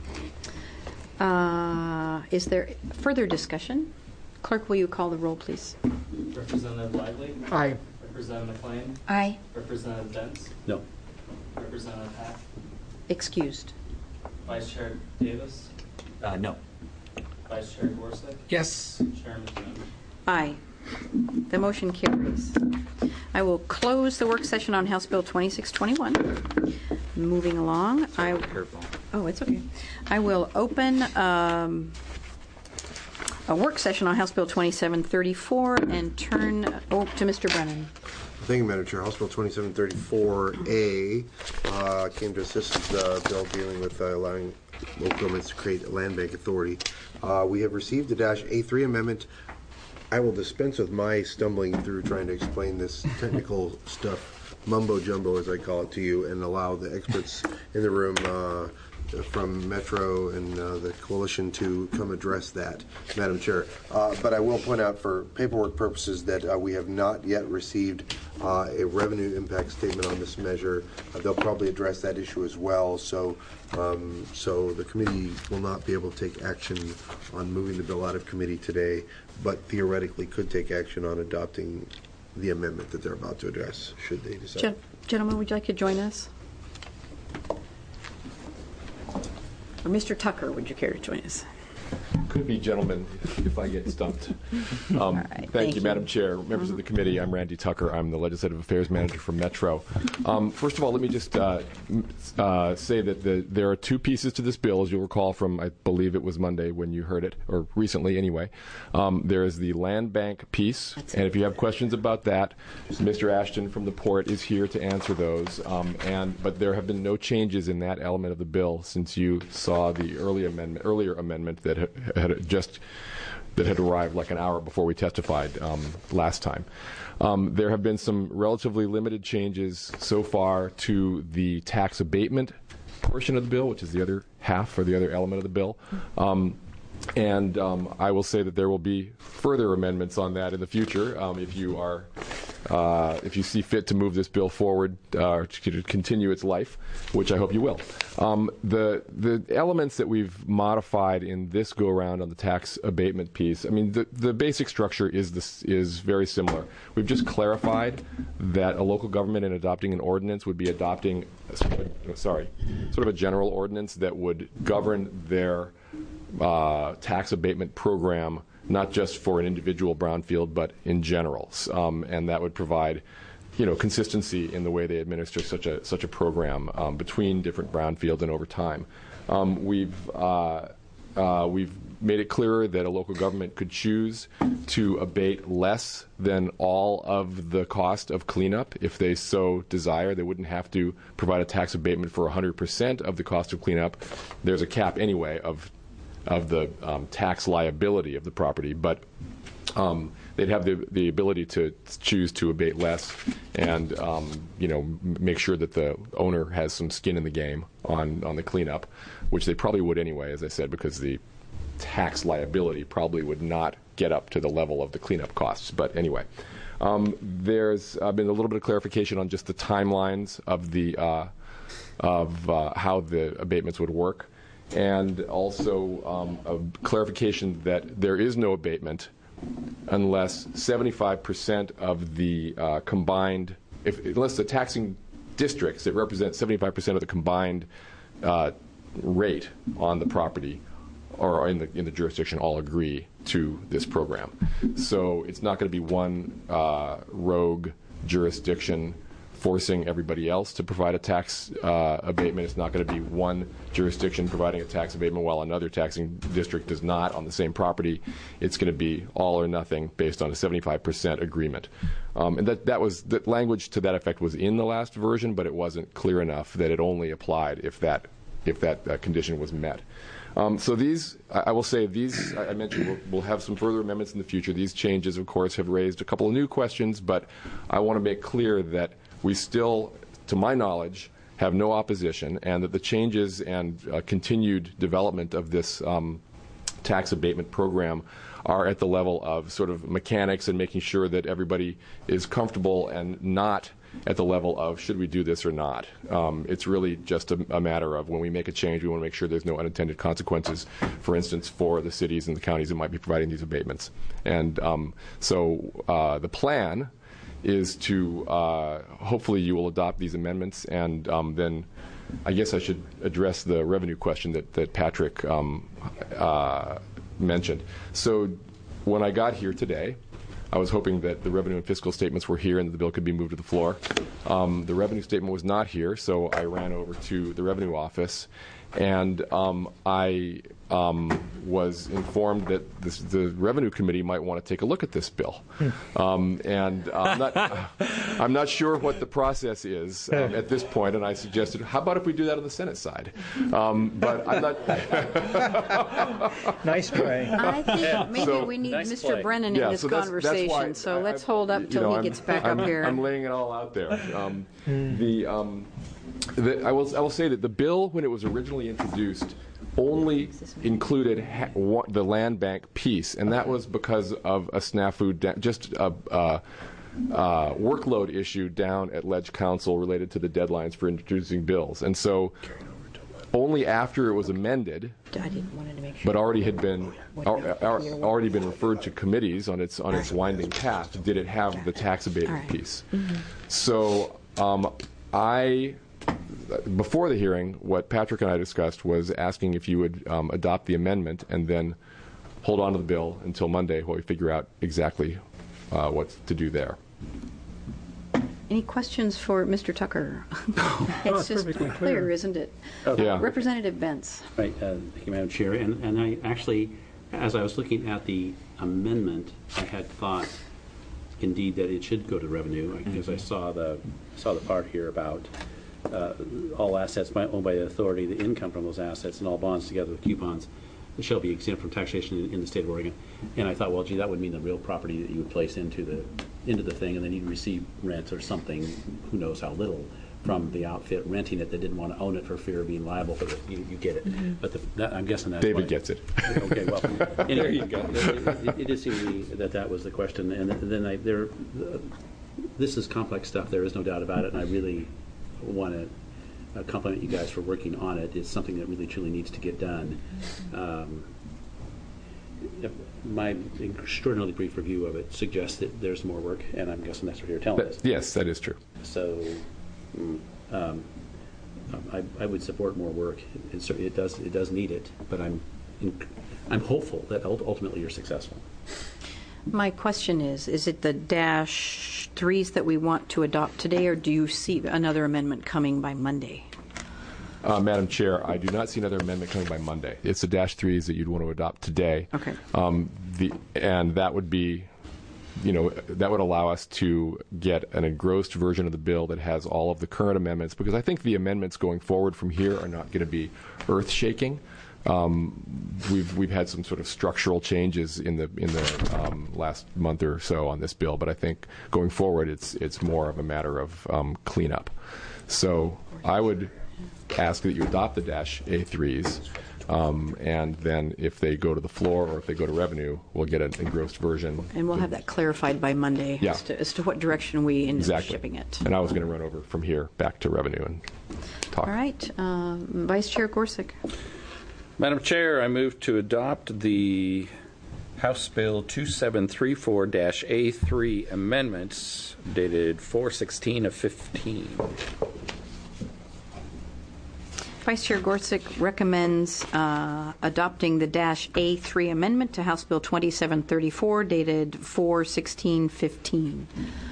Uh, is there further discussion? Clerk, will you call the roll, please? Representative Lively? Aye. Representative McLean? Aye. Representative Benz? No. Representative Hack? Excused. Vice Chair Davis? Uh, no. Vice Chair Gorsuch? Yes. Chairman Jones? Aye. The motion carries. I will close the work session on House Bill twenty-six twenty-one. Moving along, I oh, it's okay. I will open um, a work session on House Bill twenty-seven thirty-four and turn oh, to Mister Brennan. Thank you, Madam Chair. House Bill twenty-seven thirty-four A uh, came to assist the bill dealing with uh, allowing local governments to create a land bank authority. Uh, we have received the dash A three amendment. I will dispense with my stumbling through trying to explain this technical stuff, mumbo jumbo as I call it, to you, and allow the experts in the room uh, from Metro and uh, the coalition to come address that, Madam Chair. Uh, but I will point out for paperwork purposes that uh, we have not yet received uh, a revenue impact statement on this measure. Uh, they'll probably address that issue as well. So, um, so the committee will not be able to take action on moving the bill out of committee today, but theoretically could take action on adopting the amendment that they're about to address, should they decide. Gen- gentlemen, would you like to join us? Or Mister Tucker, would you care to join us? Could be gentlemen if I get stumped. Um, right, thank, thank you, you. Madam Chair, members of the committee. I'm Randy Tucker. I'm the Legislative Affairs Manager for Metro. Um, first of all, let me just uh, uh, say that the, there are two pieces to this bill, as you'll recall from, I believe it was Monday when you heard it, or recently anyway. Um, there is the land bank piece, and if you have questions about that, Mister Ashton from the Port is here to answer those. Um, and but there have been no changes in that element of the bill since you saw the early amendment, earlier amendment that had, had just that had arrived like an hour before we testified um, last time. Um, there have been some relatively limited changes so far to the tax abatement portion of the bill, which is the other half or the other element of the bill. Um, and um, I will say that there will be further amendments on that in the future um, if you are uh, if you see fit to move this bill forward uh, to continue its life, which I hope you will. Um, the the elements that we've modified in this go around on the tax abatement piece, I mean, the the basic structure is this is very similar. We've just clarified that a local government in adopting an ordinance would be adopting, sorry, sort of a general ordinance that would govern their uh, tax abatement program, not just for an individual brownfield, but in general, um, and that would provide, you know, consistency in the way they administer such a such a program um, between different brownfields and over time. Um, we've uh, uh, we've made it clearer that a local government could choose to abate less than all of the cost of cleanup if they so desire. They wouldn't have to provide a tax abatement for one hundred percent of the cost of cleanup. There's a cap anyway of of the um, tax liability of the property, but um, they'd have the the ability to choose to abate less, and um, you know, m- make sure that the owner has some skin in the game on on the cleanup, which they probably would anyway, as I said, because the tax liability probably would not get up to the level of the cleanup costs. But anyway, um, there's uh, been a little bit of clarification on just the timelines of the uh, of uh, how the abatements would work. And also um, a clarification that there is no abatement unless seventy-five percent of the uh, combined, if, unless the taxing districts that represent seventy-five percent of the combined uh, rate on the property or in the in the jurisdiction all agree to this program. So it's not going to be one uh, rogue jurisdiction forcing everybody else to provide a tax uh, abatement. It's not going to be one jurisdiction providing a tax abatement while another taxing district does not on the same property. It's going to be all or nothing based on a seventy-five percent agreement. Um, and that, that was, that language to that effect was in the last version, but it wasn't clear enough that it only applied if that, if that uh, condition was met. Um, so these, I, I will say, these, I, I mentioned we'll, we'll have some further amendments in the future. These changes, of course, have raised a couple of new questions, but I want to make clear that we still, to my knowledge, have no opposition, and that the changes and uh, continued development of this um, tax abatement program are at the level of sort of mechanics and making sure that everybody is comfortable, and not at the level of should we do this or not. Um, it's really just a, a matter of when we make a change, we want to make sure there's no unintended consequences, for instance, for the cities and the counties that might be providing these abatements. And um, so uh, the plan is to uh, hopefully you will adopt these amendments, and um, then I guess I should address the revenue question that, that Patrick um, uh, mentioned. So when I got here today, I was hoping that the revenue and fiscal statements were here and that the bill could be moved to the floor. Um, the revenue statement was not here, so I ran over to the revenue office, and um, I um, was informed that this, the revenue committee might want to take a look at this bill. Um, and uh, I'm, not, I'm not sure what the process is um, at this point, and I suggested, how about if we do that on the Senate side? Um, but I'm not... Nice try. I think maybe So- we need Nice Mister play. Brennan in Yeah, this so that's- that's conversation, why so I- let's I- hold up you till know, he I'm- gets back I'm, up here. I'm laying it all out there. Um, the, um, the I will I will say that the bill, when it was originally introduced, only included ha- wa- the land bank piece, and that was because of a snafu, da- just a, a, a workload issue down at Ledge Council related to the deadlines for introducing bills. And so only after it was amended, I didn't wanted to make sure. but already had been al- al- already been referred to committees on its on its winding path, did it have the tax abatement piece. So um, I, before the hearing, what Patrick and I discussed was asking if you would um, adopt the amendment and then hold on to the bill until Monday while we figure out exactly uh, what to do there. Any questions for Mister Tucker? It's just clear, clear. isn't it? Okay. Yeah. Representative Bentz. Right, uh, thank you, Madam Chair. And, and I actually, as I was looking at the amendment, I had thought, indeed, that it should go to revenue, because I saw the saw the part here about uh, all assets by, owned by the authority, the income from those assets, and all bonds together with coupons shall be exempt from taxation in, in the state of Oregon. And I thought, well, gee, that would mean the real property that you would place into the into the thing, and then you'd receive rent or something, who knows how little, from the outfit renting it that didn't want to own it for fear of being liable for it. You, you get it. Mm-hmm. But the, that, I'm guessing that's David why. gets it. Okay, well, anyway, there you go. It, it, it did seem to me that that was the question, and then I, there, uh, this is complex stuff. There is no doubt about it, and I really want to uh, compliment you guys for working on it. It's something that really truly needs to get done. Um, my extraordinarily brief review of it suggests that there's more work, and I'm guessing that's what you're telling That, us. yes, that is true. So um, I, I would support more work. It, certainly it does it does need it, but I'm in, I'm hopeful that ultimately you're successful. My question is, is it the dash threes that we want to adopt today, or do you see another amendment coming by Monday? Uh, Madam Chair, I do not see another amendment coming by Monday. It's the dash threes that you'd want to adopt today. Okay. Um, the and that would be, you know, that would allow us to get an engrossed version of the bill that has all of the current amendments, because I think the amendments going forward from here are not going to be earth-shaking. Um, we've we've had some sort of structural changes in the in the um, last month or so on this bill, but I think going forward it's it's more of a matter of um, cleanup. So I would ask that you adopt the dash A threes, um, and then if they go to the floor or if they go to revenue, we'll get an engrossed version. And we'll have that clarified by Monday Yeah. as, to, as to what direction we end Exactly. up shipping it. And I was going to run over from here back to revenue and talk. All right. Uh, Vice Chair Gorsuch. Madam Chair, I move to adopt the House Bill two seven three four A three amendments dated four sixteen of fifteen. Vice Chair Gorsuch recommends uh, adopting the dash A three amendment to House Bill twenty-seven thirty-four dated four sixteen fifteen.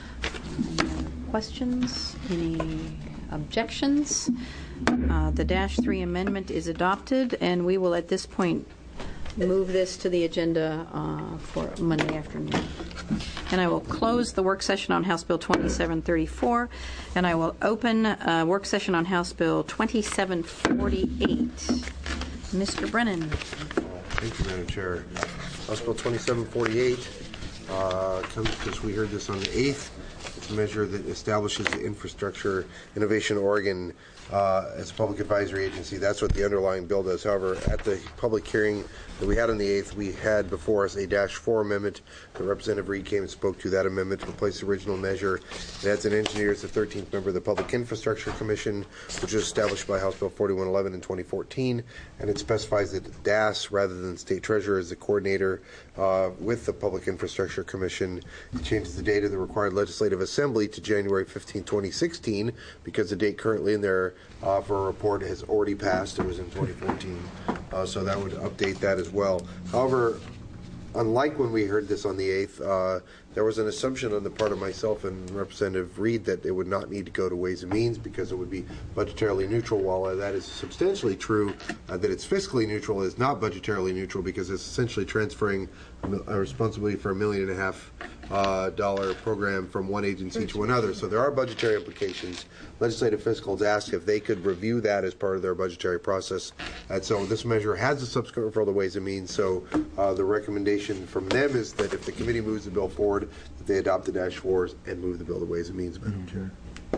Questions? Any objections? Uh, the dash three amendment is adopted, and we will at this point move this to the agenda uh, for Monday afternoon. And I will close the work session on House Bill twenty-seven thirty-four, and I will open a work session on House Bill twenty-seven forty-eight. Mister Brennan. Thank you, Madam Chair. House Bill twenty-seven forty-eight uh, comes because we heard this on the eighth. It's a measure that establishes the Infrastructure Innovation Oregon uh, as a public advisory agency. That's what the underlying bill does. However, at the public hearing that we had on the eighth, we had before us a dash four amendment. The Representative Reed came and spoke to that amendment to replace the original measure. It adds an engineer as the thirteenth member of the Public Infrastructure Commission, which was established by House Bill forty-one eleven in twenty fourteen, and it specifies that D A S, rather than State Treasurer, is the coordinator uh, with the Public Infrastructure Commission. It changes the date of the required legislative assembly to January fifteenth, twenty sixteen, because the date currently in there uh, for a report has already passed. It was in twenty fourteen, uh, so that would update that as well. However, unlike when we heard this on the eighth, uh, there was an assumption on the part of myself and Representative Reed that it would not need to go to Ways and Means because it would be budgetarily neutral. While that is substantially true, uh, that it's fiscally neutral is not budgetarily neutral because it's essentially transferring a responsibility for a million and a half uh, dollar program from one agency to another. So there are budgetary implications. Legislative Fiscals asked if they could review that as part of their budgetary process. And so this measure has a subsequent referral to Ways and Means. So uh, the recommendation from them is that if the committee moves the bill forward, that they adopt the dash fours and move the bill to Ways and Means, Madam Chair. All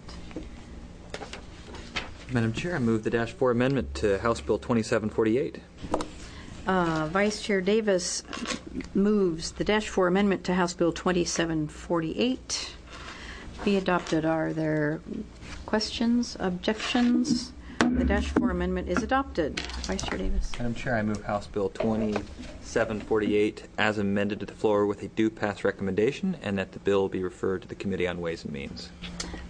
right. Madam Chair, I move the dash four amendment to House Bill twenty-seven forty-eight. Uh, Vice Chair Davis moves the dash four amendment to House Bill twenty-seven forty-eight be adopted. Are there questions, objections? The dash four amendment is adopted. Vice Chair Davis. Madam Chair, I move House Bill twenty-seven forty-eight as amended to the floor with a due pass recommendation, and that the bill be referred to the Committee on Ways and Means.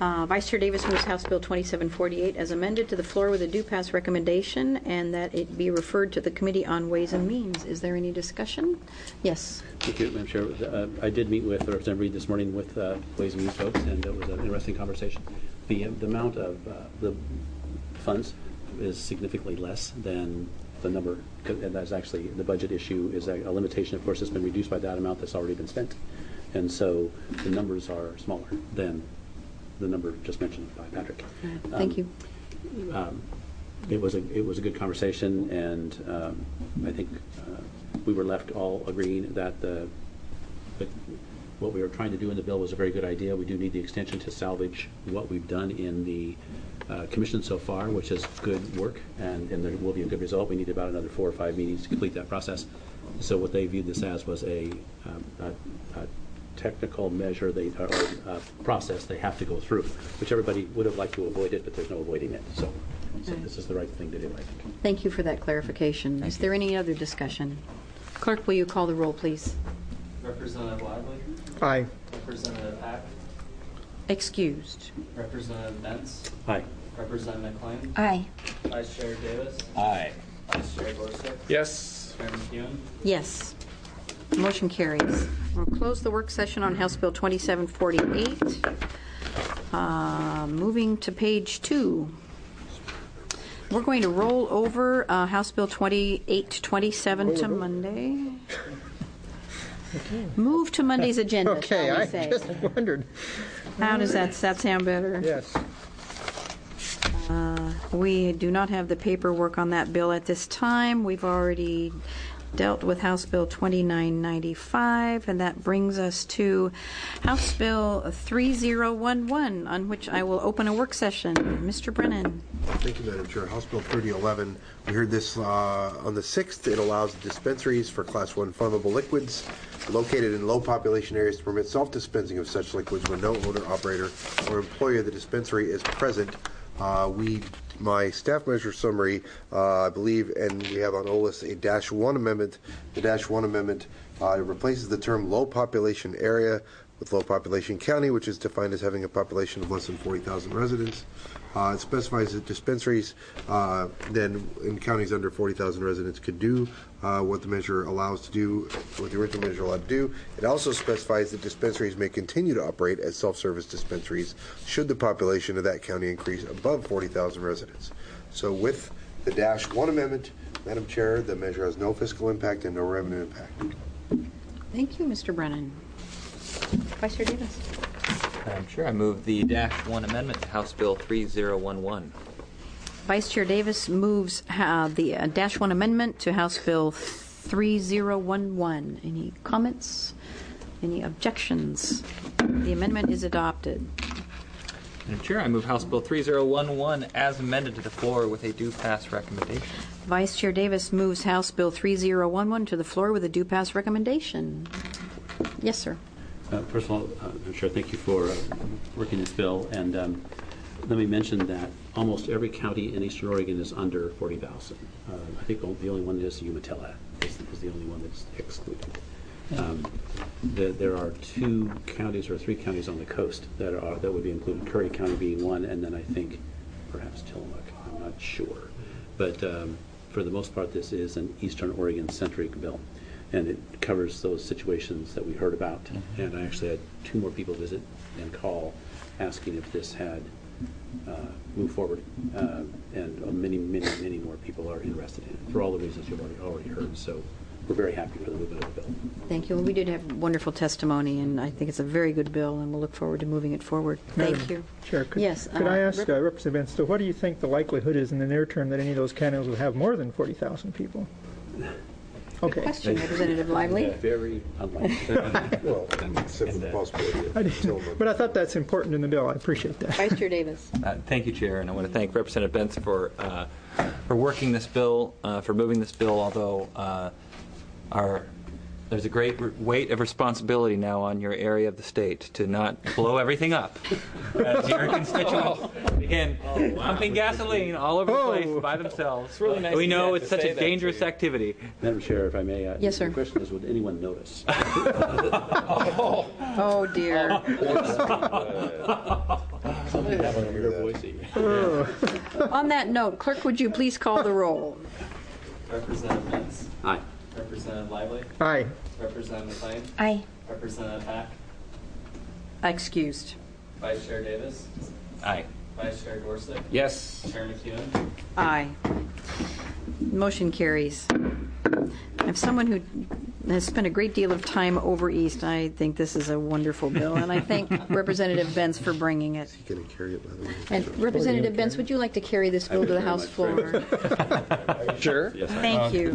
Uh, Vice Chair Davis moves House Bill twenty-seven forty-eight as amended to the floor with a due pass recommendation and that it be referred to the Committee on Ways and Means. Is there any discussion? Yes. Thank you, Madam Chair. Uh, I did meet with Representative Reed this morning with uh, Ways and Means folks, and it was an interesting conversation. The, the amount of uh, the funds is significantly less than the number, and that's actually the budget issue is a, a limitation. Of course, it's been reduced by that amount that's already been spent, and so the numbers are smaller than the number just mentioned by Patrick. Right. Thank um, you. Um, it was a it was a good conversation, and um, I think uh, we were left all agreeing that the, the what we were trying to do in the bill was a very good idea. We do need the extension to salvage what we've done in the uh, commission so far, which is good work, and, and there will be a good result. We need about another four or five meetings to complete that process. So what they viewed this as was a, um, a, a technical measure, they, or uh, process they have to go through, which everybody would have liked to avoid it, but there's no avoiding it. So, so Right. this is the right thing to do, I think. Thank you for that clarification. Thank Is you. there any other discussion? Clerk, will you call the roll, please? Representative Lively. Aye. Representative Hack. Excused. Representative Benz. Aye. Representative McLean. Aye. Vice Chair Davis. Aye. Vice Chair Gorsuch. Yes. Chair McEwen. Yes. Motion carries. We'll close the work session on House Bill twenty-seven forty-eight. Uh, moving to page two. We're going to roll over uh, House Bill twenty-eight twenty-seven to Monday. Move to Monday's agenda, Okay, shall we I say. just wondered. How does that, does that sound better? Yes. Uh, we do not have the paperwork on that bill at this time. We've already dealt with House Bill twenty-nine ninety-five, and that brings us to House Bill thirty eleven, on which I will open a work session. Mister Brennan. Thank you, Madam Chair. House Bill thirty eleven, we heard this uh, on the sixth. It allows dispensaries for Class one flammable liquids located in low population areas to permit self-dispensing of such liquids when no owner, operator, or employee of the dispensary is present. Uh, we, my staff measure summary, uh, I believe, and we have on O L I S a dash one amendment. The dash one amendment uh, replaces the term low population area with low population county, which is defined as having a population of less than forty thousand residents. Uh, it specifies that dispensaries uh, then in counties under forty thousand residents could do uh, what the measure allows to do, what the original measure allowed to do. It also specifies that dispensaries may continue to operate as self-service dispensaries should the population of that county increase above forty thousand residents. So with the dash one amendment, Madam Chair, the measure has no fiscal impact and no revenue impact. Thank you, Mister Brennan. Vice Chair Davis. Madam Chair, I move the dash one amendment to House Bill thirty eleven. Vice Chair Davis moves uh, the uh, dash one amendment to House Bill thirty eleven. Any comments? Any objections? The amendment is adopted. Madam Chair, I move House Bill thirty eleven as amended to the floor with a due pass recommendation. Vice Chair Davis moves House Bill thirty eleven to the floor with a due pass recommendation. Yes, sir. Uh, first of all, uh, I'm sure thank you for uh, working this bill. And um, let me mention that almost every county in Eastern Oregon is under forty thousand. Uh, I think the only one is Umatilla is, is the only one that's excluded. Um, the, there are two counties or three counties on the coast that are that would be included. Curry County being one, and then I think perhaps Tillamook. I'm not sure, but um, for the most part, this is an Eastern Oregon centric bill. And it covers those situations that we heard about. Mm-hmm. And I actually had two more people visit and call asking if this had uh, moved forward. Uh, and uh, many, many, many more people are interested in it for all the reasons you've already, already heard. So we're very happy for the movement of the bill. Thank you. We did have wonderful testimony, and I think it's a very good bill, and we'll look forward to moving it forward. Thank Madam you. Chair, could, yes. Could uh, I ask Rep- uh, Representative Benz, so what do you think the likelihood is in the near term that any of those counties will have more than forty thousand people? Okay. Question, Representative Lively. Uh, very unlikely. Well, except for the possibility of I didn't, but I thought that's important in the bill. I appreciate that. Vice Chair Davis. Uh, thank you, Chair, and I want to thank Representative Benz for uh, for working this bill, uh, for moving this bill. Although uh, our there's a great re- weight of responsibility now on your area of the state to not blow everything up as your constituents begin pumping gasoline all over the place by themselves. It's really nice. We know it's such a dangerous activity. Madam Chair, if I may, uh, yes, sir. The question is, would anyone notice? oh. oh dear. Somebody have one over here, Boise. On that note, clerk, would you please call the roll? Representative Benz. Aye. Representative Lively. Aye. Representative McLean. Aye. Representative Hack. Excused. Vice Chair Davis. Aye. Vice Chair Gorsuch. Yes. Chair McEwen. Aye. Motion carries. I'm someone who has spent a great deal of time over East. I think this is a wonderful bill, and I thank Representative Benz for bringing it. You can carry it, by the way. And Representative Benz, would you like to carry this bill to the House floor? Sure. Yes, I Thank you.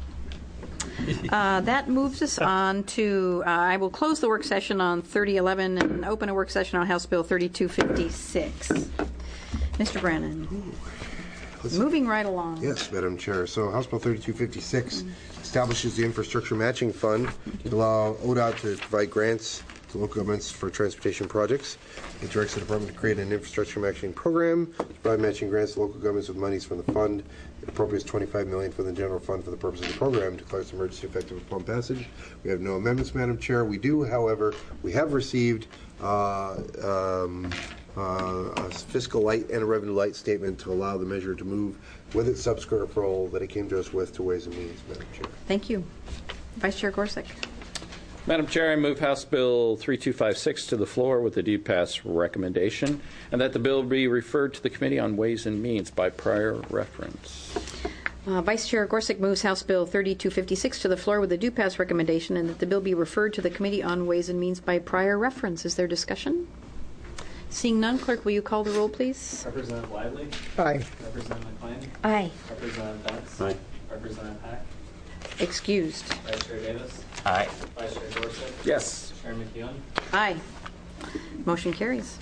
Uh, that moves us on to, uh, I will close the work session on thirty eleven and open a work session on House Bill thirty-two fifty-six. Mister Brannan, moving right along. Yes, Madam Chair. So House Bill thirty-two fifty-six establishes the Infrastructure Matching Fund to allow O D O T to provide grants to local governments for transportation projects. It directs the department to create an infrastructure matching program to provide matching grants to local governments with monies from the fund. It appropriates twenty-five million dollars from the general fund for the purpose of the program, declares emergency effective upon passage. We have no amendments, Madam Chair. We do, however, we have received uh, um, uh, a fiscal light and a revenue light statement to allow the measure to move with its subsequent referral that it came to us with to Ways and Means, Madam Chair. Thank you. Vice Chair Gorsuch. Madam Chair, I move House Bill thirty-two fifty-six to the floor with a D-pass recommendation, and that the bill be referred to the Committee on Ways and Means by prior reference. Uh, Vice Chair Gorsuch moves House Bill thirty-two fifty-six to the floor with a due-pass recommendation, and that the bill be referred to the Committee on Ways and Means by prior reference. Is there discussion? Seeing none, clerk, will you call the roll, please? Representative Lively. Aye. Representative McLean. Aye. Representative Benz. Aye. Representative Hack. Excused. Vice Chair Davis. Aye. Vice Chair Gorsuch. Yes. Chair McEwen. Aye. Motion carries.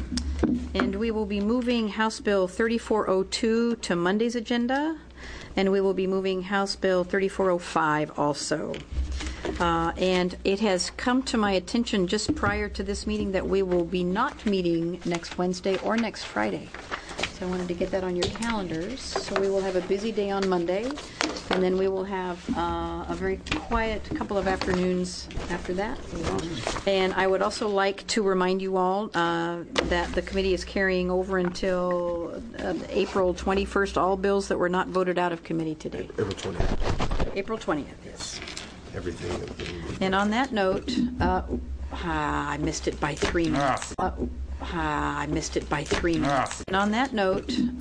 And we will be moving House Bill thirty-four oh two to Monday's agenda, and we will be moving House Bill thirty-four oh five also. Uh, and it has come to my attention just prior to this meeting that we will be not meeting next Wednesday or next Friday. So I wanted to get that on your calendars. So we will have a busy day on Monday, and then we will have uh, a very quiet couple of afternoons after that. And I would also like to remind you all uh, that the committee is carrying over until uh, April twenty-first all bills that were not voted out of committee today. April twentieth. April twentieth, yes. Everything. And on that note, uh, ah, I missed it by three minutes. Uh, ah, I missed it by three minutes. And on that note,